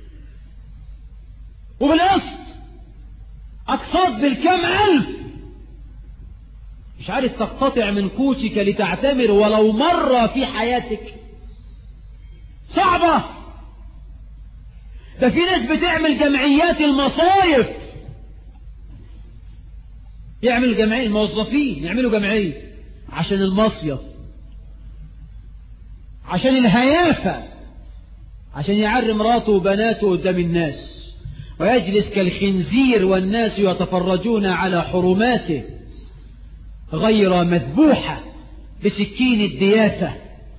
وبالقسط أقساط بالكم ألف. مش عارف تقتطع من قوتك لتعتمر ولو مرة في حياتك؟ صعبة. ده في ناس بتعمل جمعيات المصايف، يعمل جمعية، الموظفين يعملوا جمعية عشان المصيف، عشان الهيافة، عشان يعري مراته وبناته قدام الناس ويجلس كالخنزير والناس يتفرجون على حرماته غير مذبوحة بسكين الدياثة.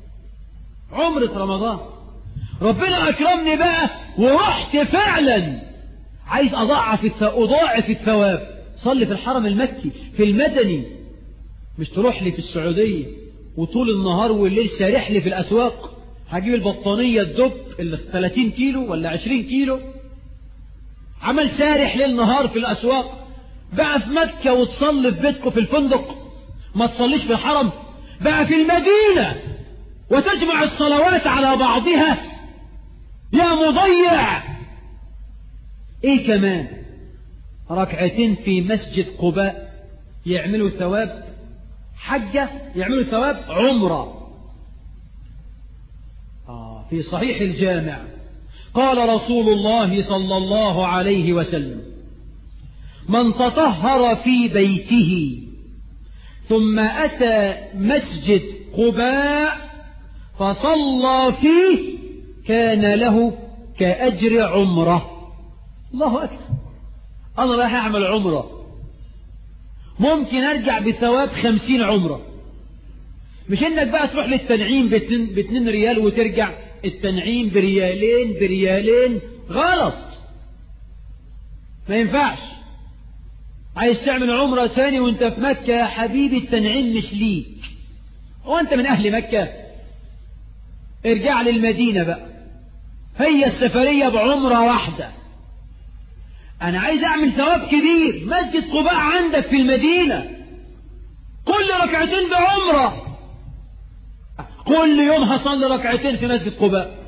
عمرة رمضان. ربنا أكرمني بقى ورحت فعلا عايز أضاعف أضاعف الثواب. صلي في الحرم المكي في المدني، مش تروح لي في السعودية وطول النهار والليل سارح لي في الأسواق. هجيب البطانية الدب اللي ثلاثين كيلو ولا عشرين كيلو، عمل سارح ليل نهار في الأسواق. بقى في مكة وتصلي في بيتكم في الفندق، ما تصليش في الحرم. بقى في المدينة وتجمع الصلوات على بعضها. يا مضيع. ايه كمان؟ ركعتين في مسجد قباء يعملوا ثواب حجة، يعملوا ثواب عمرة. آه في صحيح الجامع قال رسول الله صلى الله عليه وسلم: من تطهر في بيته ثم أتى مسجد قباء فصلى فيه كان له كأجر عمره. الله أكبر. أنا رايح أعمل عمرة، ممكن أرجع بثواب خمسين عمرة. مش إنك بقى تروح للتنعيم باتنين, باتنين ريال وترجع التنعيم بريالين بريالين. غلط، ما ينفعش. عايز تعمل عمرة ثاني وانت في مكة يا حبيبي، التنعيم مش ليك. وانت من أهل مكة ارجع للمدينة بقى، هي السفرية بعمرة واحدة. أنا عايز أعمل ثواب كبير. مسجد قباء عندك في المدينة، كل ركعتين بعمرة. كل يوم هصلي ركعتين في مسجد قباء.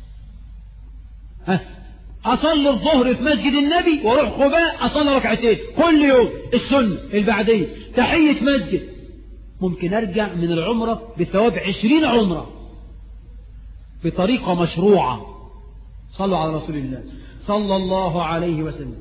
ها أصلي الظهر في مسجد النبي وأروح قباء أصلي ركعتين كل يوم، السنة البعدية تحية مسجد. ممكن أرجع من العمرة بثواب عشرين عمرة بطريقة مشروعة. صلوا على رسول الله صلى الله عليه وسلم.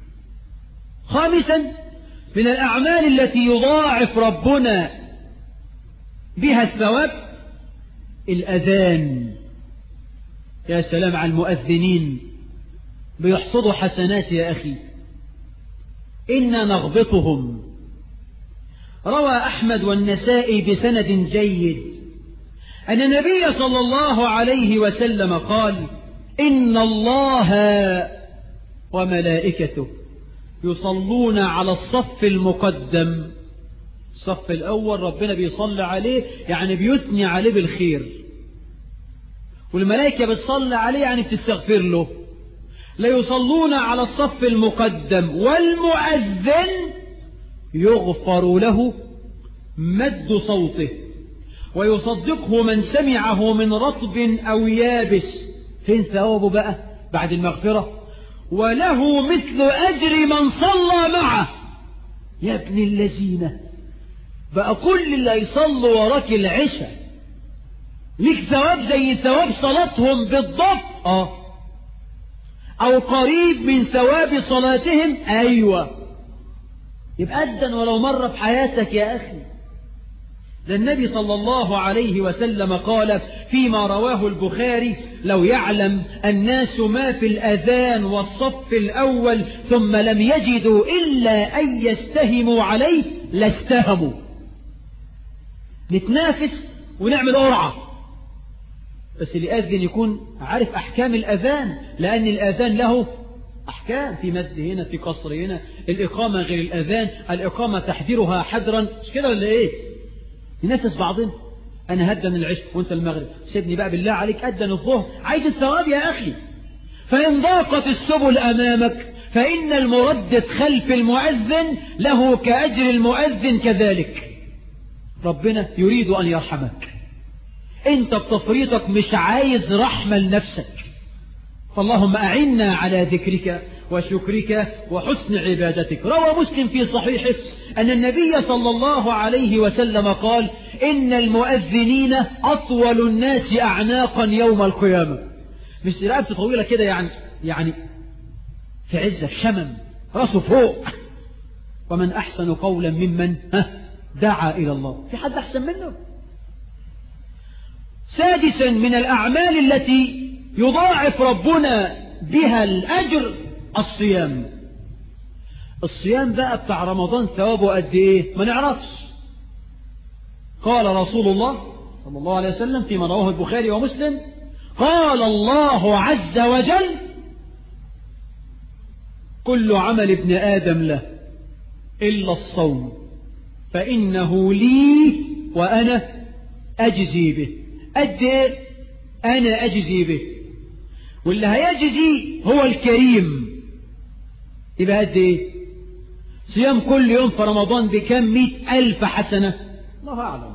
خامسا من الأعمال التي يضاعف ربنا بها الثواب الأذان. يا سلام على المؤذنين، بيحصدوا حسنات يا أخي. إنا نغبطهم. روى أحمد والنسائي بسند جيد أن النبي صلى الله عليه وسلم قال: إن الله وملائكته يصلون على الصف المقدم. الصف الأول ربنا بيصلي عليه، يعني بيثني عليه بالخير، والملائكة بتصلي عليه يعني بتستغفر له. لا يصلون على الصف المقدم، والمؤذن يغفر له مد صوته ويصدقه من سمعه من رطب أو يابس. فين ثوابه بقى بعد المغفرة؟ وله مثل أجر من صلى معه. يا ابن الذين، بقى كل اللي يصلوا وراك العشاء ليك ثواب زي ثواب صلاتهم بالضبط. اه او قريب من ثواب صلاتهم. ايوه، يبقى أدن ولو مرة في حياتك يا أخي. ده النبي صلى الله عليه وسلم قال فيما رواه البخاري: لو يعلم الناس ما في الأذان والصف الأول ثم لم يجدوا إلا أن يستهموا عليه لاستهموا. نتنافس ونعمل قرعة، بس اللي يأذن يكون عارف أحكام الأذان، لأن الأذان له أحكام، في مد هنا، في قصر هنا، الإقامة غير الأذان، الإقامة تحذيرها حذرا. مش كده ولا إيه؟ ننافس بعضنا. أنا هدن العشاء وأنت المغرب، سيبني بقى بالله عليك أدن الظهر. عايز الثواب يا أخي. فإن ضاقت السبل أمامك فإن المردد خلف المؤذن له كأجر المؤذن كذلك. ربنا يريد أن يرحمك، أنت بتفريطك مش عايز رحمة لنفسك. فاللهم أعنا على ذكرك وشكرك وحسن عبادتك. روى مسلم في صحيحه أن النبي صلى الله عليه وسلم قال: إن المؤذنين أطول الناس أعناقا يوم القيامة. مش رقبته طويلة كده، يعني يعني في عزة، في شمم، راسه فوق. ومن أحسن قولا ممن دعا إلى الله. في حد أحسن منه؟ سادسا من الأعمال التي يضاعف ربنا بها الأجر الصيام. الصيام بقى بتاع رمضان ثوابه قد إيه؟ ما نعرفش. قال رسول الله صلى الله عليه وسلم فيما رواه البخاري ومسلم قال الله عز وجل كل عمل ابن آدم له إلا الصوم فإنه لي وأنا أجزي به. قد إيه؟ أنا أجزي به، واللي هيجزي هو الكريم. يبقى قد إيه؟ صيام كل يوم في رمضان بكم؟ مئة ألف حسنة، الله أعلم.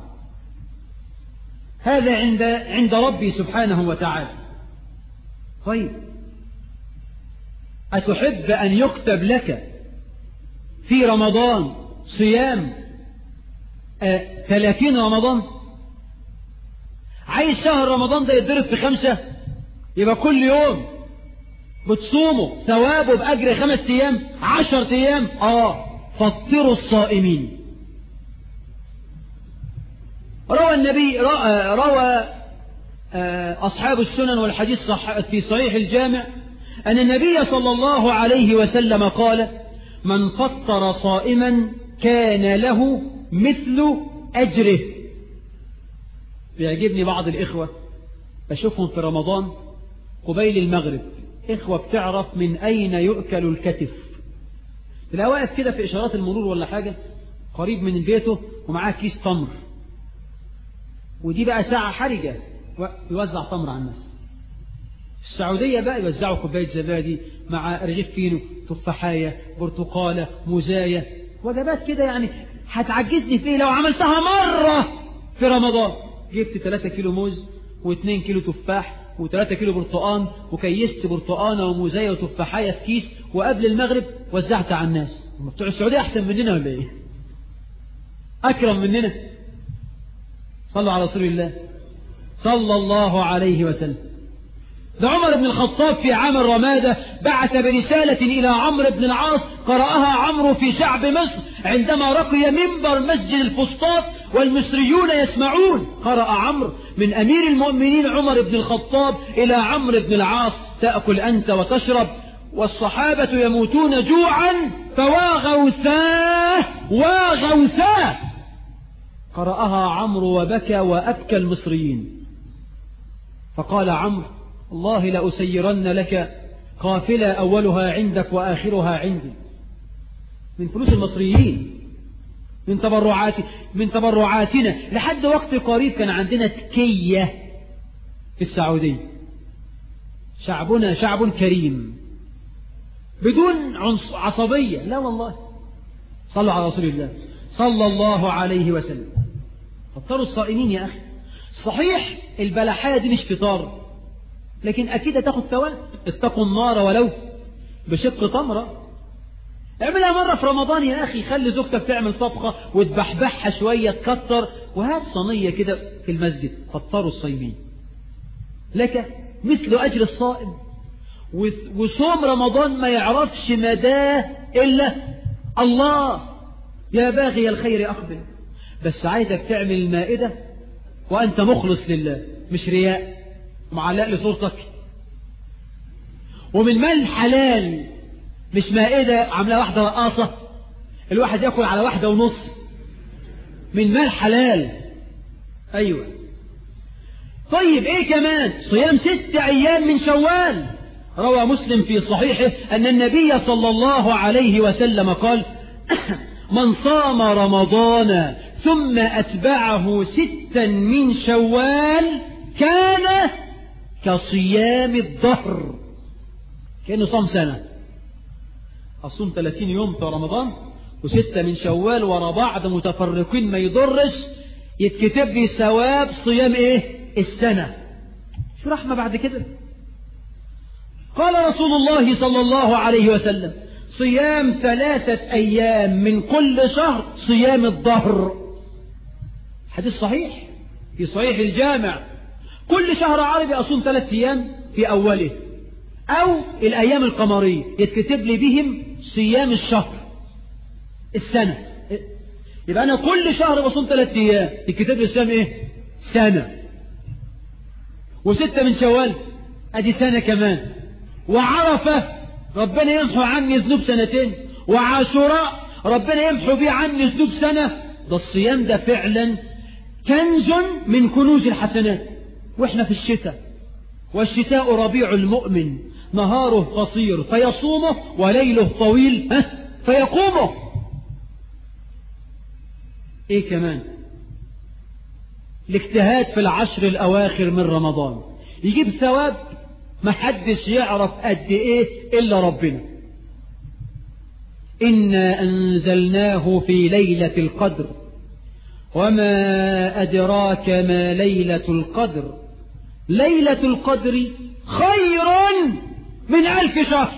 هذا عند عند ربي سبحانه وتعالى. طيب، أتحب أن يكتب لك في رمضان صيام ثلاثين رمضان؟ عايز شهر رمضان ده يتضرب في خمسة، يبقى كل يوم بتصومه ثوابه بأجر خمس أيام عشر أيام. آه فطروا الصائمين. روى النبي روى أصحاب السنن والحديث صح في صحيح الجامع أن النبي صلى الله عليه وسلم قال من فطر صائما كان له مثل أجره. بيعجبني بعض الإخوة بشوفهم في رمضان قبيل المغرب، إخوة بتعرف من أين يؤكل الكتف، تلاقيه واقف كده في إشارات المرور ولا حاجة قريب من بيته ومعاه كيس تمر، ودي بقى ساعة حرجة يوزع تمر على الناس. في السعودية بقى يوزعوا كوباية زبادي مع رغيف فينو، تفاحية، برتقالة، موزاية، وجبات كده يعني هتعجزني فيه لو عملتها مرة في رمضان. جبت ثلاثة كيلو موز واثنين كيلو تفاح وثلاثة كيلو برتقان وكيست برتقانة وموزاية وتفاحية في كيس، وقبل المغرب وزعت على الناس. بتوع السعودية أحسن مننا ولا إيه؟ أكرم مننا. صلوا على رسول الله صلى الله عليه وسلم. ده عمر بن الخطاب في عام الرمادة بعث برسالة إلى عمرو بن العاص قرأها عمرو في شعب مصر عندما رقي منبر مسجد الفسطاط والمصريون يسمعون. قرأ عمرو من أمير المؤمنين عمر بن الخطاب إلى عمرو بن العاص تأكل أنت وتشرب والصحابة يموتون جوعا فواغوثاه واغوثاه. قرأها عمرو وبكى وأبكى المصريين. فقال عمرو الله لأسيرن لك قافلة أولها عندك وآخرها عندي، من فلوس المصريين، من تبرعات من تبرعاتنا. لحد وقت قريب كان عندنا تكية في السعودية. شعبنا شعب كريم بدون عصبية، لا والله. صلوا على رسول الله صلى الله عليه وسلم. فطروا الصائمين يا أخي. صحيح البلحاية دي مش فطار، لكن أكيد هتاخد ثواب. اتقوا النار ولو بشق تمرة. اعملها مرة في رمضان يا أخي. خلي زوجتك تعمل طبخة وتبحبحها شوية تكتر، وهات صينية كده في المسجد. فطروا الصائمين لك مثل أجر الصائم. وصوم رمضان ما يعرفش مداه إلا الله. يا باغي الخير أقبل. بس عايزك تعمل المائدة وأنت مخلص لله، مش رياء معلق لصورتك. ومن مال حلال، مش مائدة عاملة واحدة رقاصة الواحد يأكل على واحدة ونص. من مال حلال. أيوة. طيب إيه كمان؟ صيام ست أيام من شوال. روى مسلم في صحيحه أن النبي صلى الله عليه وسلم قال من صام رمضان ثم أتبعه ستا من شوال كان كصيام الدهر. كأنه صام سنة. أصوم ثلاثين يوم في رمضان وستة من شوال ورا بعض متفرقين ما يضرش، يتكتب لي ثواب صيام إيه؟ السنة. شو رحمة بعد كده. قال رسول الله صلى الله عليه وسلم صيام ثلاثة أيام من كل شهر صيام الدهر. حديث صحيح في صحيح الجامع. كل شهر عربي أصوم ثلاثة أيام في أوله، أو الأيام القمرية يتكتب لي بهم صيام الشهر السنة. يبقى أنا كل شهر بصوم ثلاثة أيام يتكتب لي صيام إيه؟ سنة. وستة من شوال أدي سنة كمان. وعرفة ربنا يمحو عني ذنوب سنتين. وعاشوراء ربنا يمحو بيه عني ذنوب سنة. ده الصيام ده فعلا كنز من كنوز الحسنات. وإحنا في الشتاء، والشتاء ربيع المؤمن، نهاره قصير فيصومه وليله طويل فيقومه. إيه كمان؟ الاجتهاد في العشر الأواخر من رمضان يجيب ثواب ما حدش يعرف قد إيه إلا ربنا. إنا أنزلناه في ليلة القدر وما أدراك ما ليلة القدر ليلة القدر خير من ألف شهر.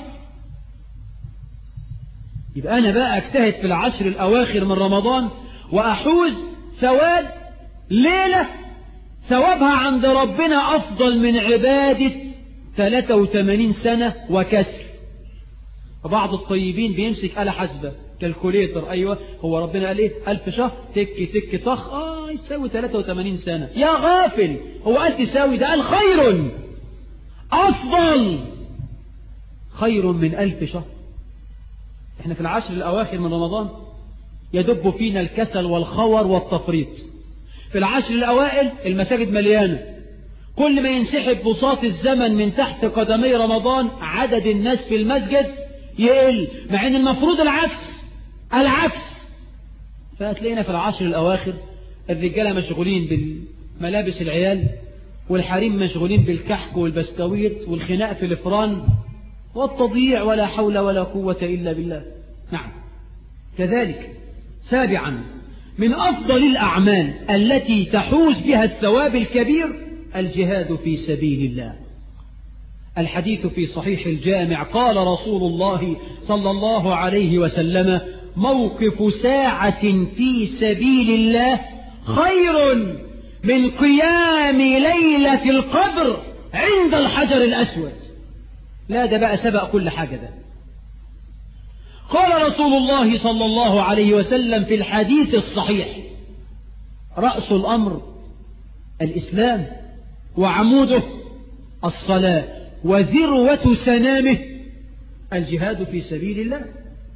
يبقى أنا بقى أجتهد في العشر الأواخر من رمضان وأحوز ثواب ليلة ثوابها عند ربنا أفضل من عبادة ثلاثة وثمانين سنة وكسر. فبعض الطيبين بيمسك آلة حاسبة كالكوليتر، أيوة هو ربنا قال إيه؟ ألف شهر تك تك طخ آه يساوي ثلاثة وثمانين سنة. يا غافل، هو قال تساوي؟ ده قال خير أفضل، خير من ألف شهر. إحنا في العشر الأواخر من رمضان يدب فينا الكسل والخور والتفريط. في العشر الأوائل المساجد مليانة، كل ما ينسحب بساط الزمن من تحت قدمي رمضان عدد الناس في المسجد يقل، مع ان المفروض العكس العكس. فهتلاقينا في العشر الأواخر الرجالة مشغولين بالملابس العيال، والحريم مشغولين بالكحك والبسكويت والخناق في الفران والتضييع، ولا حول ولا قوة إلا بالله. نعم. كذلك سابعا من أفضل الأعمال التي تحوز بها الثواب الكبير الجهاد في سبيل الله. الحديث في صحيح الجامع قال رسول الله صلى الله عليه وسلم: موقف ساعة في سبيل الله خير من قيام ليلة القدر عند الحجر الأسود. لا ده بقى سبق كل حاجة. ده قال رسول الله صلى الله عليه وسلم في الحديث الصحيح: رأس الأمر الإسلام، وعموده الصلاة، وذروة سنامه الجهاد في سبيل الله.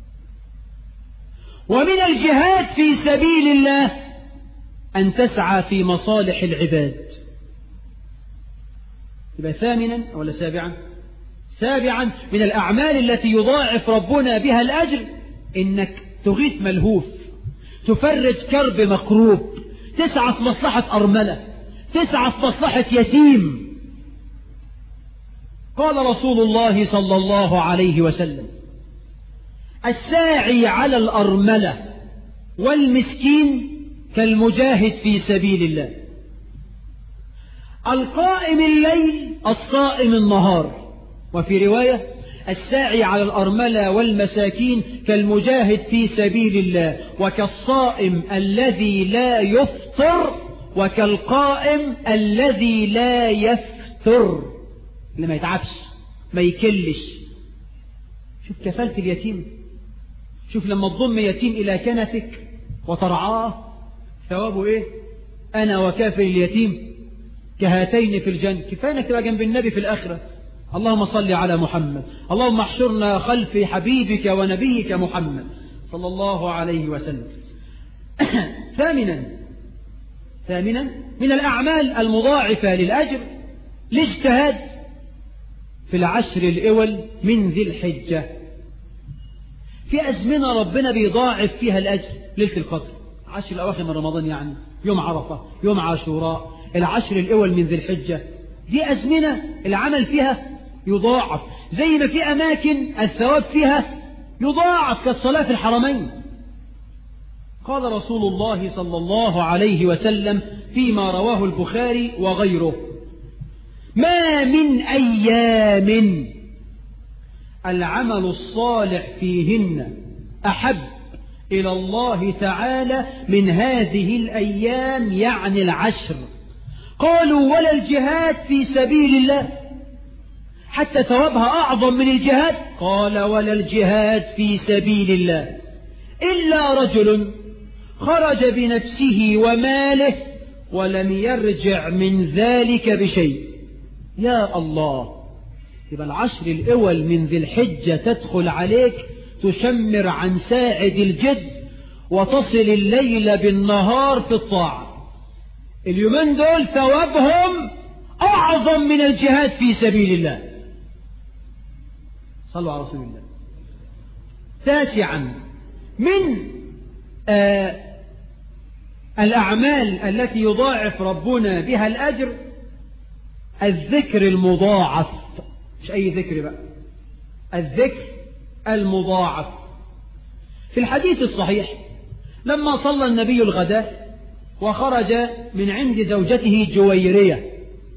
ومن الجهاد في سبيل الله أن تسعى في مصالح العباد. يبقى ثامنا ولا سابعا؟ سابعا من الأعمال التي يضاعف ربنا بها الأجر إنك تغيث ملهوف، تفرج كرب مكروب، تسعى في مصلحة أرملة، تسعى في مصلحة يتيم. قال رسول الله صلى الله عليه وسلم: الساعي على الأرملة والمسكين كالمجاهد في سبيل الله، القائم الليل الصائم النهار. وفي رواية: الساعي على الأرملة والمساكين كالمجاهد في سبيل الله، وكالصائم الذي لا يفطر، وكالقائم الذي لا يفتر، اللي ما يتعبش ما يكلش. شوف كفالة اليتيم، شوف لما تضم يتيم إلى كنفك وترعاه ثوابه إيه؟ أنا وكافل اليتيم كهاتين في الجنة. كفاية انك تبقى جنب النبي في الآخرة. اللهم صل على محمد، اللهم احشرنا خلف حبيبك ونبيك محمد صلى الله عليه وسلم. ثامنا ثامنا من الأعمال المضاعفة للأجر الاجتهاد في العشر الأول من ذي الحجة. في أزمنة ربنا بيضاعف فيها الأجر: ليلة القدر، عشر الأواخر من رمضان، يعني يوم عرفة، يوم عاشوراء، العشر الأول من ذي الحجة. دي أزمنة العمل فيها يضاعف، زي ما في أماكن الثواب فيها يضاعف كالصلاة في الحرمين. قال رسول الله صلى الله عليه وسلم فيما رواه البخاري وغيره: ما من أيام العمل الصالح فيهن أحب إلى الله تعالى من هذه الأيام، يعني العشر. قالوا: ولا الجهاد في سبيل الله؟ حتى ثوابها أعظم من الجهاد؟ قال: ولا الجهاد في سبيل الله إلا رجل خرج بنفسه وماله ولم يرجع من ذلك بشيء. يا الله! يبقى العشر الأول من ذي الحجة تدخل عليك تشمر عن ساعد الجد وتصل الليل بالنهار في الطاعة. اليومين دول ثوابهم أعظم من الجهاد في سبيل الله. صلوا على رسول الله. تاسعا من آه الأعمال التي يضاعف ربنا بها الأجر الذكر المضاعف، مش أي ذكر بقى، الذكر المضاعف. في الحديث الصحيح لما صلى النبي الغداء وخرج من عند زوجته جويرية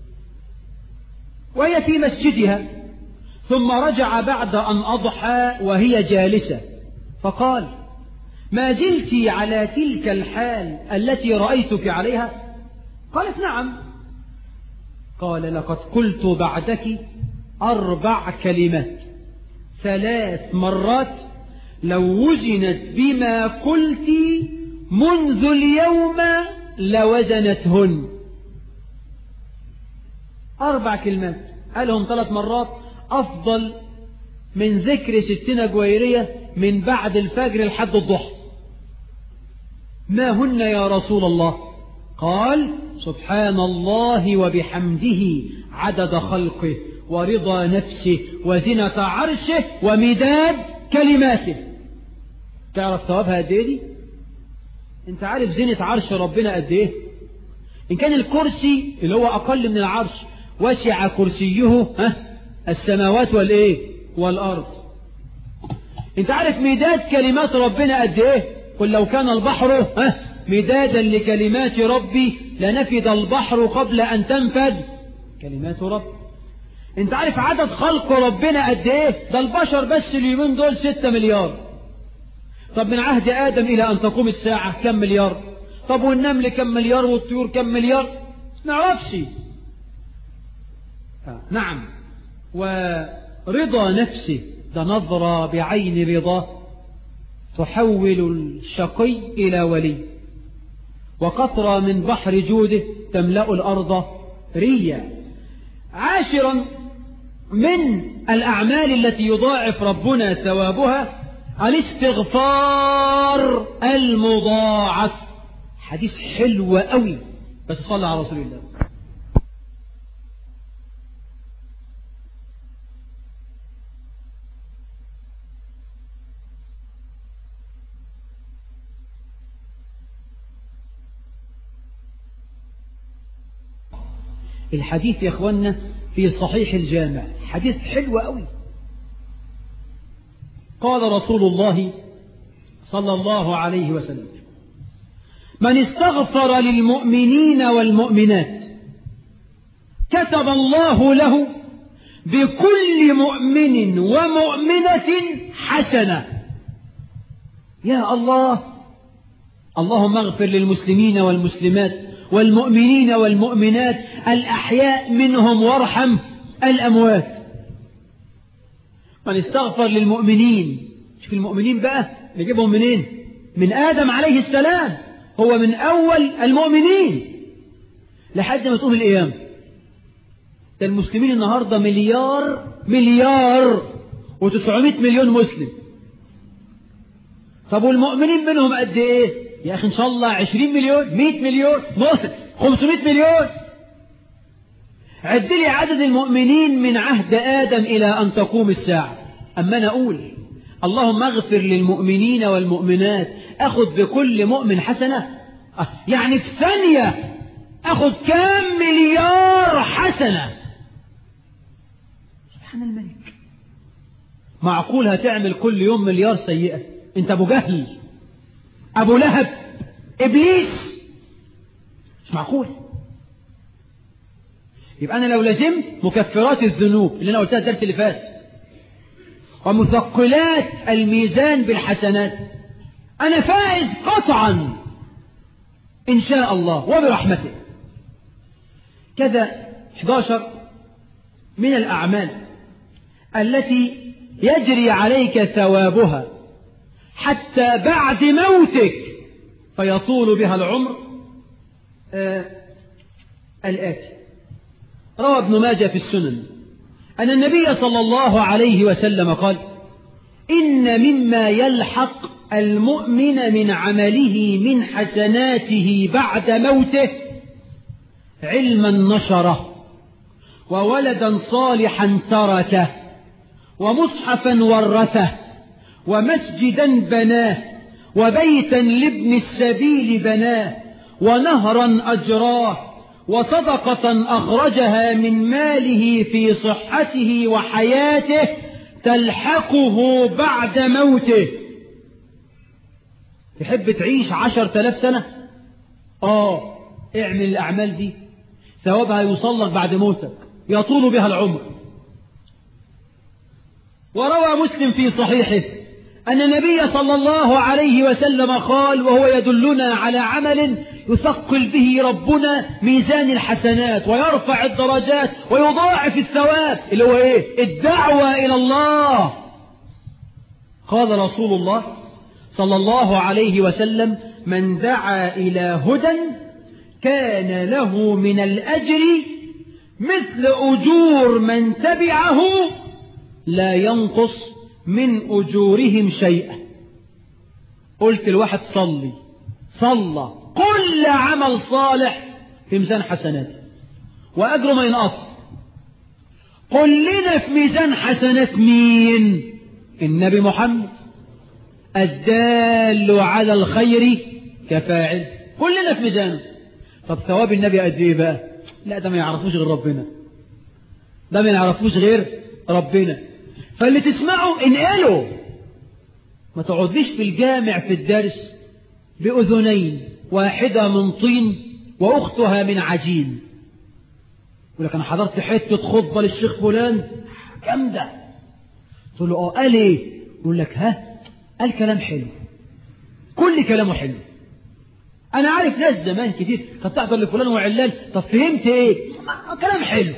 وهي في مسجدها، ثم رجع بعد أن أضحى وهي جالسة، فقال: ما زلت على تلك الحال التي رأيتك عليها؟ قالت: نعم. قال: لقد قلت بعدك أربع كلمات ثلاث مرات لو وزنت بما قلت منذ اليوم لوزنتهن. أربع كلمات قالهم ثلاث مرات أفضل من ذكر ستنا جويرية من بعد الفجر لحد الضحى. ما هن يا رسول الله؟ قال: سبحان الله وبحمده عدد خلقه ورضا نفسه وزنة عرشه ومداد كلماته. تعرف ثوابها قد ايه دي؟ انت عارف زنة عرش ربنا قد ايه؟ ان كان الكرسي اللي هو اقل من العرش وسع كرسيه ها السماوات والايه والارض، انت عارف مداد كلمات ربنا قد ايه؟ قل لو كان البحر ها مدادا لكلمات ربي لنفد البحر قبل ان تنفد كلمات ربي. انت عارف عدد خلق ربنا قد ايه؟ ده البشر بس اليومين دول ستة مليار. طب من عهد آدم إلى أن تقوم الساعة كم مليار؟ طب والنمل كم مليار والطيور كم مليار؟ نعرفش. آه. نعم. ورضا نفسه ده نظرة بعين رضاه تحول الشقي إلى ولي، وقطرة من بحر جوده تملأ الأرض ريا. عاشرا من الأعمال التي يضاعف ربنا ثوابها الاستغفار المضاعف. حديث حلو قوي، بس صلى على رسول الله. الحديث يا اخوانا في صحيح الجامع، حديث حلو قوي. قال رسول الله صلى الله عليه وسلم: من استغفر للمؤمنين والمؤمنات كتب الله له بكل مؤمن ومؤمنة حسنة. يا الله، اللهم اغفر للمسلمين والمسلمات والمؤمنين والمؤمنات الأحياء منهم وارحم الأموات. من استغفر للمؤمنين، شوف المؤمنين بقى نجيبهم منين؟ من آدم عليه السلام، هو من أول المؤمنين لحد ما تقوم القيامة. ده المسلمين النهاردة مليار مليار وتسعمائة مليون مسلم. طب والمؤمنين منهم قد ايه؟ يا أخي إن شاء الله عشرين مليون، مئة مليون، خمسمائة مليون. عد لي عدد المؤمنين من عهد آدم إلى أن تقوم الساعة. أما أنا أقول اللهم اغفر للمؤمنين والمؤمنات، أخذ بكل مؤمن حسنة، يعني في ثانية أخذ كام مليار حسنة. سبحان الملك. معقول هتعمل كل يوم مليار سيئة؟ أنت أبو جهل، أبو لهب، إبليس، مش معقول. يبقى أنا لو لزمت مكفرات الذنوب اللي أنا قلتها الدرس اللي فات ومثقلات الميزان بالحسنات أنا فائز قطعا إن شاء الله وبرحمته. كذا أحد عشر من الأعمال التي يجري عليك ثوابها حتى بعد موتك فيطول بها العمر. آه الآتي: روى ابن ماجه في السنن أن النبي صلى الله عليه وسلم قال: إن مما يلحق المؤمن من عمله من حسناته بعد موته علما نشره، وولدا صالحا تركه، ومصحفا ورثه، ومسجدا بناه، وبيتا لابن السبيل بناه، ونهرا أجراه، وصدقة أخرجها من ماله في صحته وحياته تلحقه بعد موته. تحب تعيش عشر تلاف سنة؟ آه اعمل الأعمال دي، ثوابها يوصل لك بعد موتك، يطول بها العمر. وروى مسلم في صحيحه أن النبي صلى الله عليه وسلم قال، وهو يدلنا على عمل يثقل به ربنا ميزان الحسنات ويرفع الدرجات ويضاعف الثواب، اللي هو ايه؟ الدعوة إلى الله. قال رسول الله صلى الله عليه وسلم: من دعا إلى هدى كان له من الأجر مثل أجور من تبعه لا ينقص من أجورهم شيئا. قلت الواحد صلي صلى كل عمل صالح في ميزان حسناته وأجره ما ينقص. قل لنا في ميزان حسنات مين؟ النبي محمد، الدال على الخير كفاعل، كلنا في ميزانه. طب ثواب النبي قد ايه بقى؟ لا ده ما يعرفوش غير ربنا، ده ما يعرفوش غير ربنا. فاللي تسمعه انقله، ما تقعدليش في الجامع في الدرس بأذنين، واحدة من طين وأختها من عجين. يقول لك أنا حضرت حتة خطبة للشيخ فلان جامدة، تقول له اه قال ايه؟ يقول لك ها قال كلام حلو، كل كلامه حلو. أنا عارف ناس زمان كتير كانت تحضر لفلان وعلان، طب فهمت ايه؟ كلام حلو.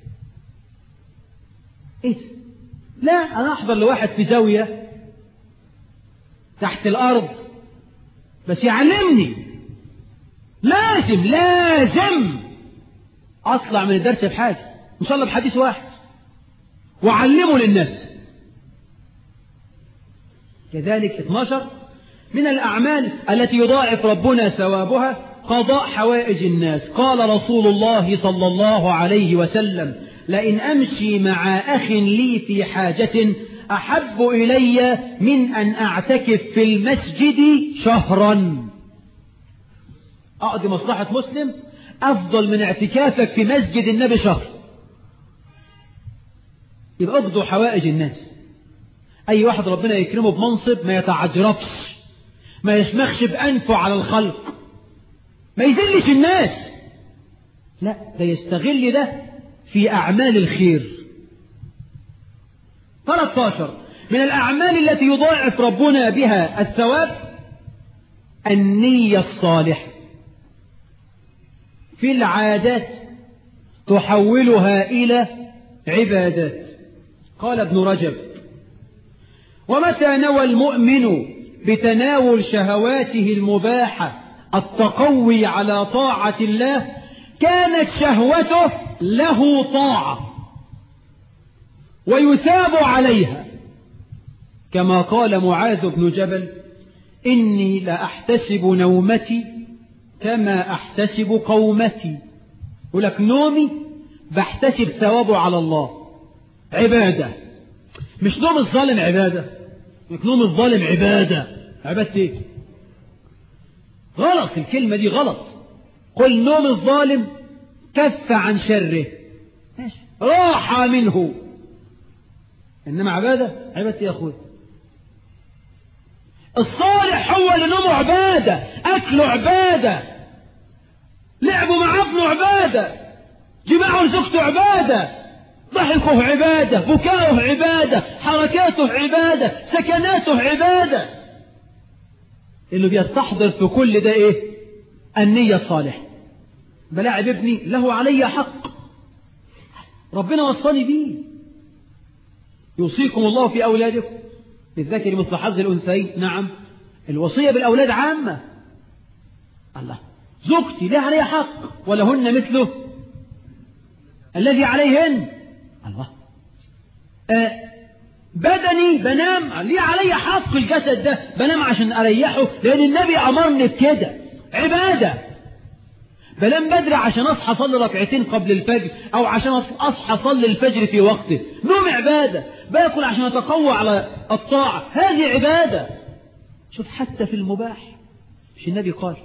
ايه ده؟ لا أنا أحضر لواحد في زاوية تحت الأرض بس يعلمني، لازم لازم أطلع من الدرس بحاجة إن شاء الله بحديث واحد وأعلمه للناس. كذلك اثناشر من الأعمال التي يضاعف ربنا ثوابها قضاء حوائج الناس. قال رسول الله صلى الله عليه وسلم: لئن أمشي مع أخ لي في حاجة أحب إلي من أن أعتكف في المسجد شهرا. أقضي مصلحة مسلم أفضل من اعتكافك في مسجد النبي شهر. يبقى اقضوا حوائج الناس. أي واحد ربنا يكرمه بمنصب ما يتعجرفش، ما يشمخش بأنفه على الخلق، ما يذلش الناس، لا ده يستغل ده في أعمال الخير. ثلاثة عشر من الأعمال التي يضاعف ربنا بها الثواب النية الصالحة في العادات تحولها إلى عبادات. قال ابن رجب: ومتى نوى المؤمن بتناول شهواته المباحة التقوي على طاعة الله كانت شهوته له طاعة ويثاب عليها، كما قال معاذ بن جبل: إني لأحتسب نومتي كما أحتسب قومتي. يقول لك نومي بحتسب ثوابه على الله، عبادة. مش نوم الظالم عبادة، نوم الظالم عبادة. عبادة ايه؟ غلط، الكلمة دي غلط. قل نوم الظالم كف عن شره، راح منه، إنما عبادة عبادة يا أخوي. الصالح هو اللي نومه عبادة، أكله عبادة، لعبه مع ابنه عبادة، جماعه زوجته عبادة، ضحكه عبادة، بكاؤه عبادة، حركاته عبادة، سكناته عبادة. اللي بيستحضر في كل ده ايه؟ النية الصالحة. بلاعب ابني له علي حق، ربنا وصاني بيه. يوصيكم الله في أولادكم للذكر مثل حظ الأنثيين. نعم، الوصية بالأولاد عامة. الله، زوجتي لها علي حق ولهن مثله الذي عليهن. الله، آه بدني بنام ليه علي حق، الجسد ده بنام عشان أريحه لأن النبي أمرني بكده، عبادة. بنام بدري عشان أصحى أصلي ركعتين قبل الفجر، أو عشان أصحى أصلي الفجر في وقته. نوم عبادة. باكل عشان أتقوى على الطاعة، هذه عبادة. شوف حتى في المباح، مش النبي قال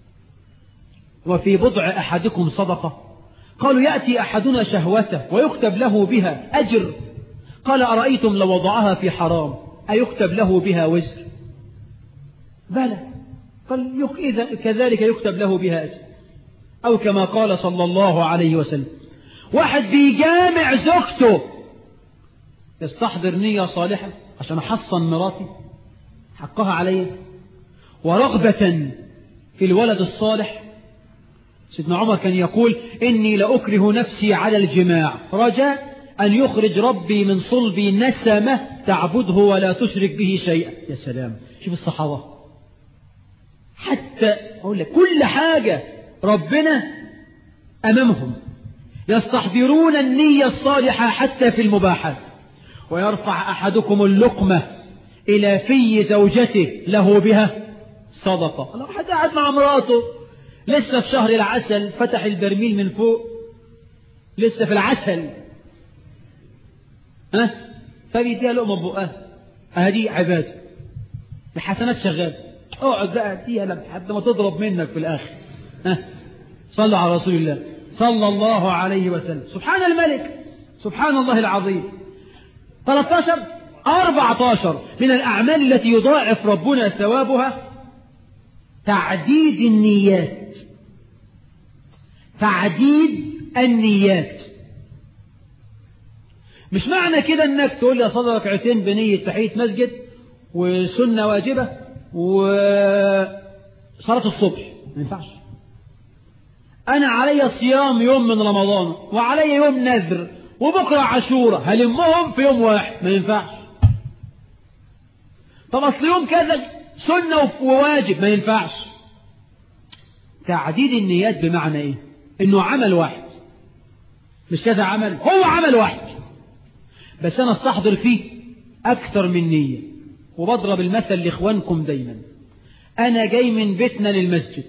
وفي بضع أحدكم صدقة؟ قالوا يأتي أحدنا شهوته ويكتب له بها أجر. قال أرأيتم لو وضعها في حرام أيكتب له بها وزر؟ بلى. قال إذا كذلك يكتب له بها أجر. أو كما قال صلى الله عليه وسلم واحد بيجامع زوجته يستحضر نية صالحة عشان أحصن مراتي حقها علي، ورغبة في الولد الصالح. سيدنا عمر كان يقول إني لأكره نفسي على الجماع رجاء أن يخرج ربي من صلبي نسمة تعبده ولا تشرك به شيئا. يا سلام، شوف الصحابة حتى أقول لك كل حاجة ربنا أمامهم، يستحضرون النية الصالحة حتى في المباحات. ويرفع أحدكم اللقمة إلى في زوجته له بها صدقة. لو حد قاعد مع مراته لسه في شهر العسل، فتح البرميل من فوق لسه في العسل، ها فبيديها لقمة بقها، هذه عبادة. الحسنات شغال، اقعد بقى اديها لحد ما تضرب منك في الآخر. ها صلوا على رسول الله صلى الله عليه وسلم. سبحان الملك، سبحان الله العظيم. ثلاثة عشر أربعة عشر من الأعمال التي يضاعف ربنا ثوابها تعديد النيات. تعديد النيات مش معنى كده انك تقول لي صلي ركعتين بنية تحية مسجد وسنة واجبة وصلاة الصبح، ما ينفعش. انا علي صيام يوم من رمضان وعلي يوم نذر وبكرة عاشوراء، هلمهم في يوم واحد، ما ينفعش. طب اصل يوم كذا سنة وواجب، ما ينفعش. تعديد النيات بمعنى ايه؟ انه عمل واحد، مش كذا عمل، هو عمل واحد بس انا استحضر فيه اكثر من نية. وبضرب المثل لاخوانكم دايما، انا جاي من بيتنا للمسجد،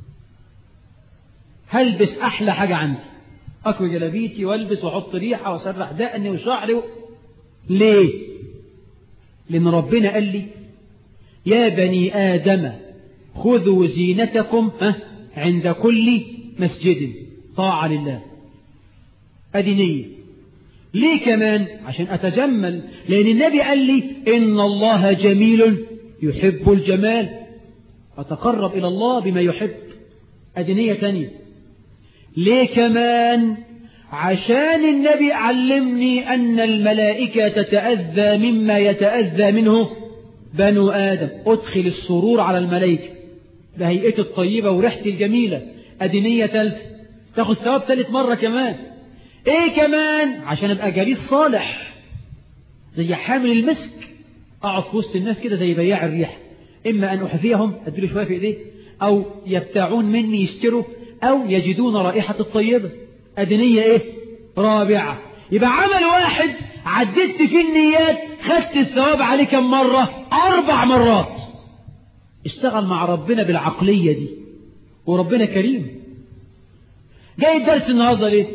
هلبس احلى حاجة عندي، اكوي جلابيتي والبس واحط ريحة واسرح دقني وشعري و... ليه؟ لان ربنا قال لي يا بني آدم خذوا زينتكم عند كل مسجد، طاعة لله. ادي نية. ليه كمان؟ عشان أتجمل، لأن النبي قال لي إن الله جميل يحب الجمال، أتقرب إلى الله بما يحب. ادي نية تانية. ليه كمان؟ عشان النبي علمني أن الملائكة تتأذى مما يتأذى منه بنو آدم. أدخل السرور على الملائكة بهيئة الطيبة وريحتي الجميلة. ادي نية ثالثة، تاخد ثواب ثالث مرة كمان. ايه كمان؟ عشان ابقى جليس صالح زي حامل المسك، اقعد في وسط الناس كده زي بياع الريح، اما ان احذيهم اديله شويه في ايديه، او يبتاعون مني يشتروا، او يجدون رائحة الطيبة. ادي نية ايه؟ رابعة. يبقى عمل واحد عددت فيه النيات، خدت الثواب عليه كم مرة؟ اربع مرات. اشتغل مع ربنا بالعقلية دي، وربنا كريم. جاي الدرس النهاردة ليه؟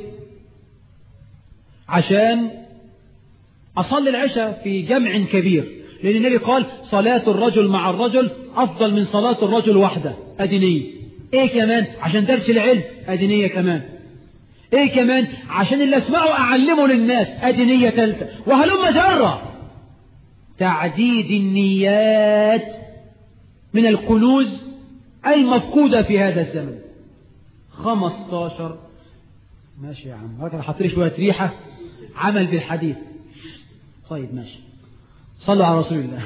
عشان أصلي العشاء في جمع كبير، لأن النبي قال صلاة الرجل مع الرجل أفضل من صلاة الرجل وحده. أدي نية. إيه كمان؟ عشان درس العلم. أدي نية كمان. إيه كمان؟ عشان اللي أسمعه أعلمه للناس. أدي نية ثالثة. وهلم جرة. تعديد النيات من الكنوز المفقودة في هذا الزمن. خمسة عشر ماشي يا عم، هكذا حط لي شوية ريحة عمل بالحديث. طيب ماشي، صلوا على رسول الله.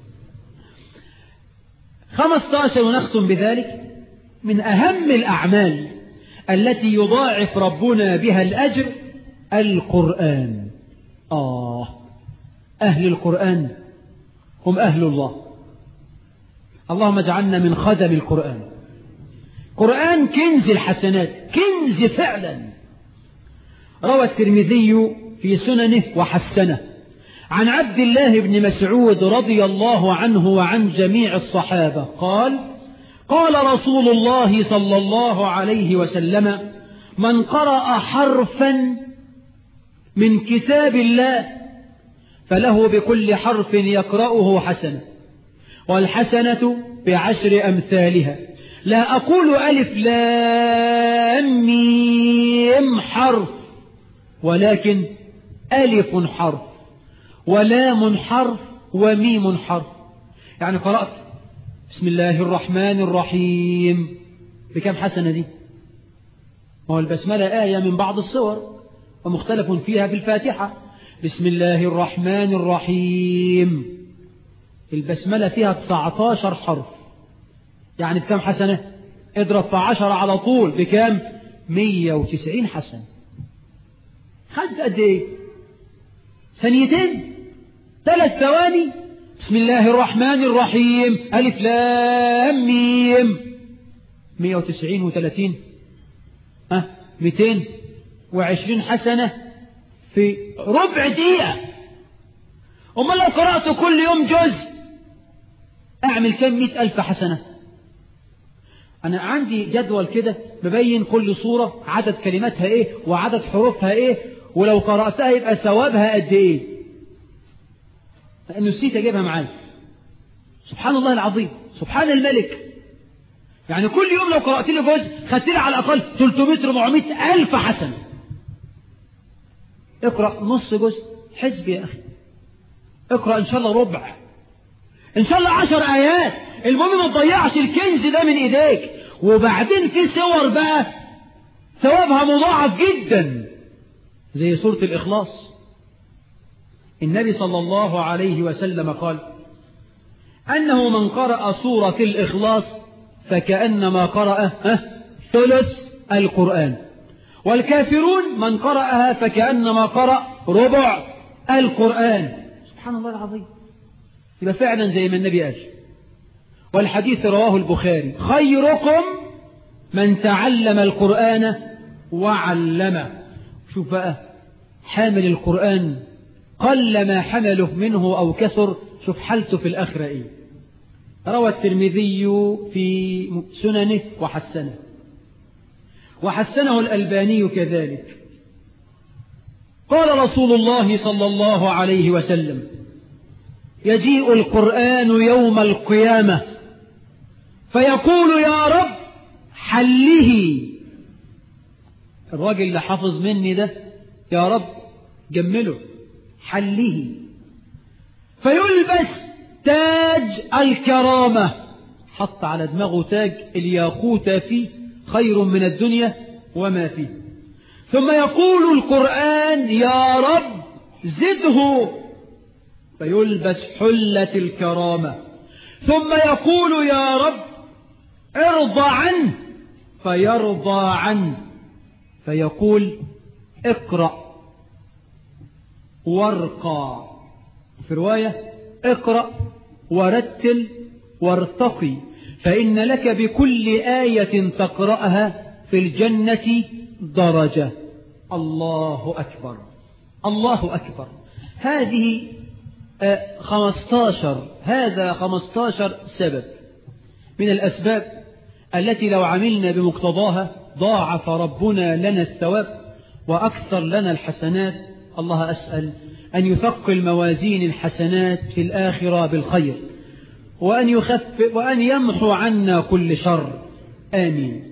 خمسة عشر ونختم بذلك. من أهم الأعمال التي يضاعف ربنا بها الأجر القرآن. آه أهل القرآن هم أهل الله. اللهم اجعلنا من خدم القرآن. قرآن كنز الحسنات، كنز فعلا. روى الترمذي في سننه وحسنه عن عبد الله بن مسعود رضي الله عنه وعن جميع الصحابة قال: قال رسول الله صلى الله عليه وسلم: من قرأ حرفا من كتاب الله فله بكل حرف يقرأه حسنة، والحسنة بعشر أمثالها. لا أقول ألف لام ميم حرف، ولكن ألف حرف ولام حرف وميم حرف. يعني قرأت بسم الله الرحمن الرحيم، بكم حسنة دي؟ هو البسملة آية من بعض السور ومختلف فيها في الفاتحة. بسم الله الرحمن الرحيم، البسملة فيها تسعة عشر حرف، يعني بكم حسنة؟ اضرب في عشرة على طول، بكم؟ مية وتسعين حسنة. خد قد ايه؟ ثانيتين، ثلاث ثواني. بسم الله الرحمن الرحيم، ألف لام ميم، مية وتسعين وثلاثين، ها مئتين وعشرين حسنة في ربع دقيقة. أما لو قرأت كل يوم جزء أعمل كم؟ مئة ألف حسنة. أنا عندي جدول كده ببين كل صورة عدد كلماتها إيه وعدد حروفها إيه، ولو قرأتها يبقى ثوابها قد إيه. لأنه نسيت أجيبها معايا. سبحان الله العظيم، سبحان الملك. يعني كل يوم لو قرأت لي جزء خدت لي على الأقل ثلاثمائة أربعمائة ألف حسنة. اقرأ نص جزء حزب يا أخي، اقرأ إن شاء الله ربع، إن شاء الله عشر آيات. المهم ما تضيعش الكنز ده من إيديك. وبعدين في صور بقى ثوابها مضاعف جدا زي سورة الإخلاص. النبي صلى الله عليه وسلم قال أنه من قرأ سورة الإخلاص فكأنما قرأ ثلث القرآن، والكافرون من قرأها فكأنما قرأ ربع القرآن. سبحان الله العظيم. يبقى فعلا زي ما النبي قال، والحديث رواه البخاري: خيركم من تعلم القرآن وعلمه. شوف بقى، حامل القرآن قل ما حمله منه أو كثر، شوف حالته في الآخرة إيه. روى الترمذي في سننه وحسنه، وحسنه الألباني كذلك. قال رسول الله صلى الله عليه وسلم: يجيء القرآن يوم القيامة فيقول يا رب حله. الراجل اللي حافظ مني ده يا رب جمله، حله. فيلبس تاج الكرامة، حط على دماغه تاج الياقوت فيه خير من الدنيا وما فيه. ثم يقول القرآن يا رب زده، فيلبس حلة الكرامة. ثم يقول يا رب ارضى عنه، فيرضى عنه. فيقول اقرأ وارقى، في رواية اقرأ ورتل وارتقي، فإن لك بكل آية تقرأها في الجنة درجة. الله أكبر، الله أكبر. هذه خمستاشر هذا خمستاشر سبب من الأسباب التي لو عملنا بمقتضاها ضاعف ربنا لنا الثواب وأكثر لنا الحسنات. الله أسأل أن يثقل موازين الحسنات في الآخرة بالخير، وأن يخفف وأن يمحو عنا كل شر. آمين.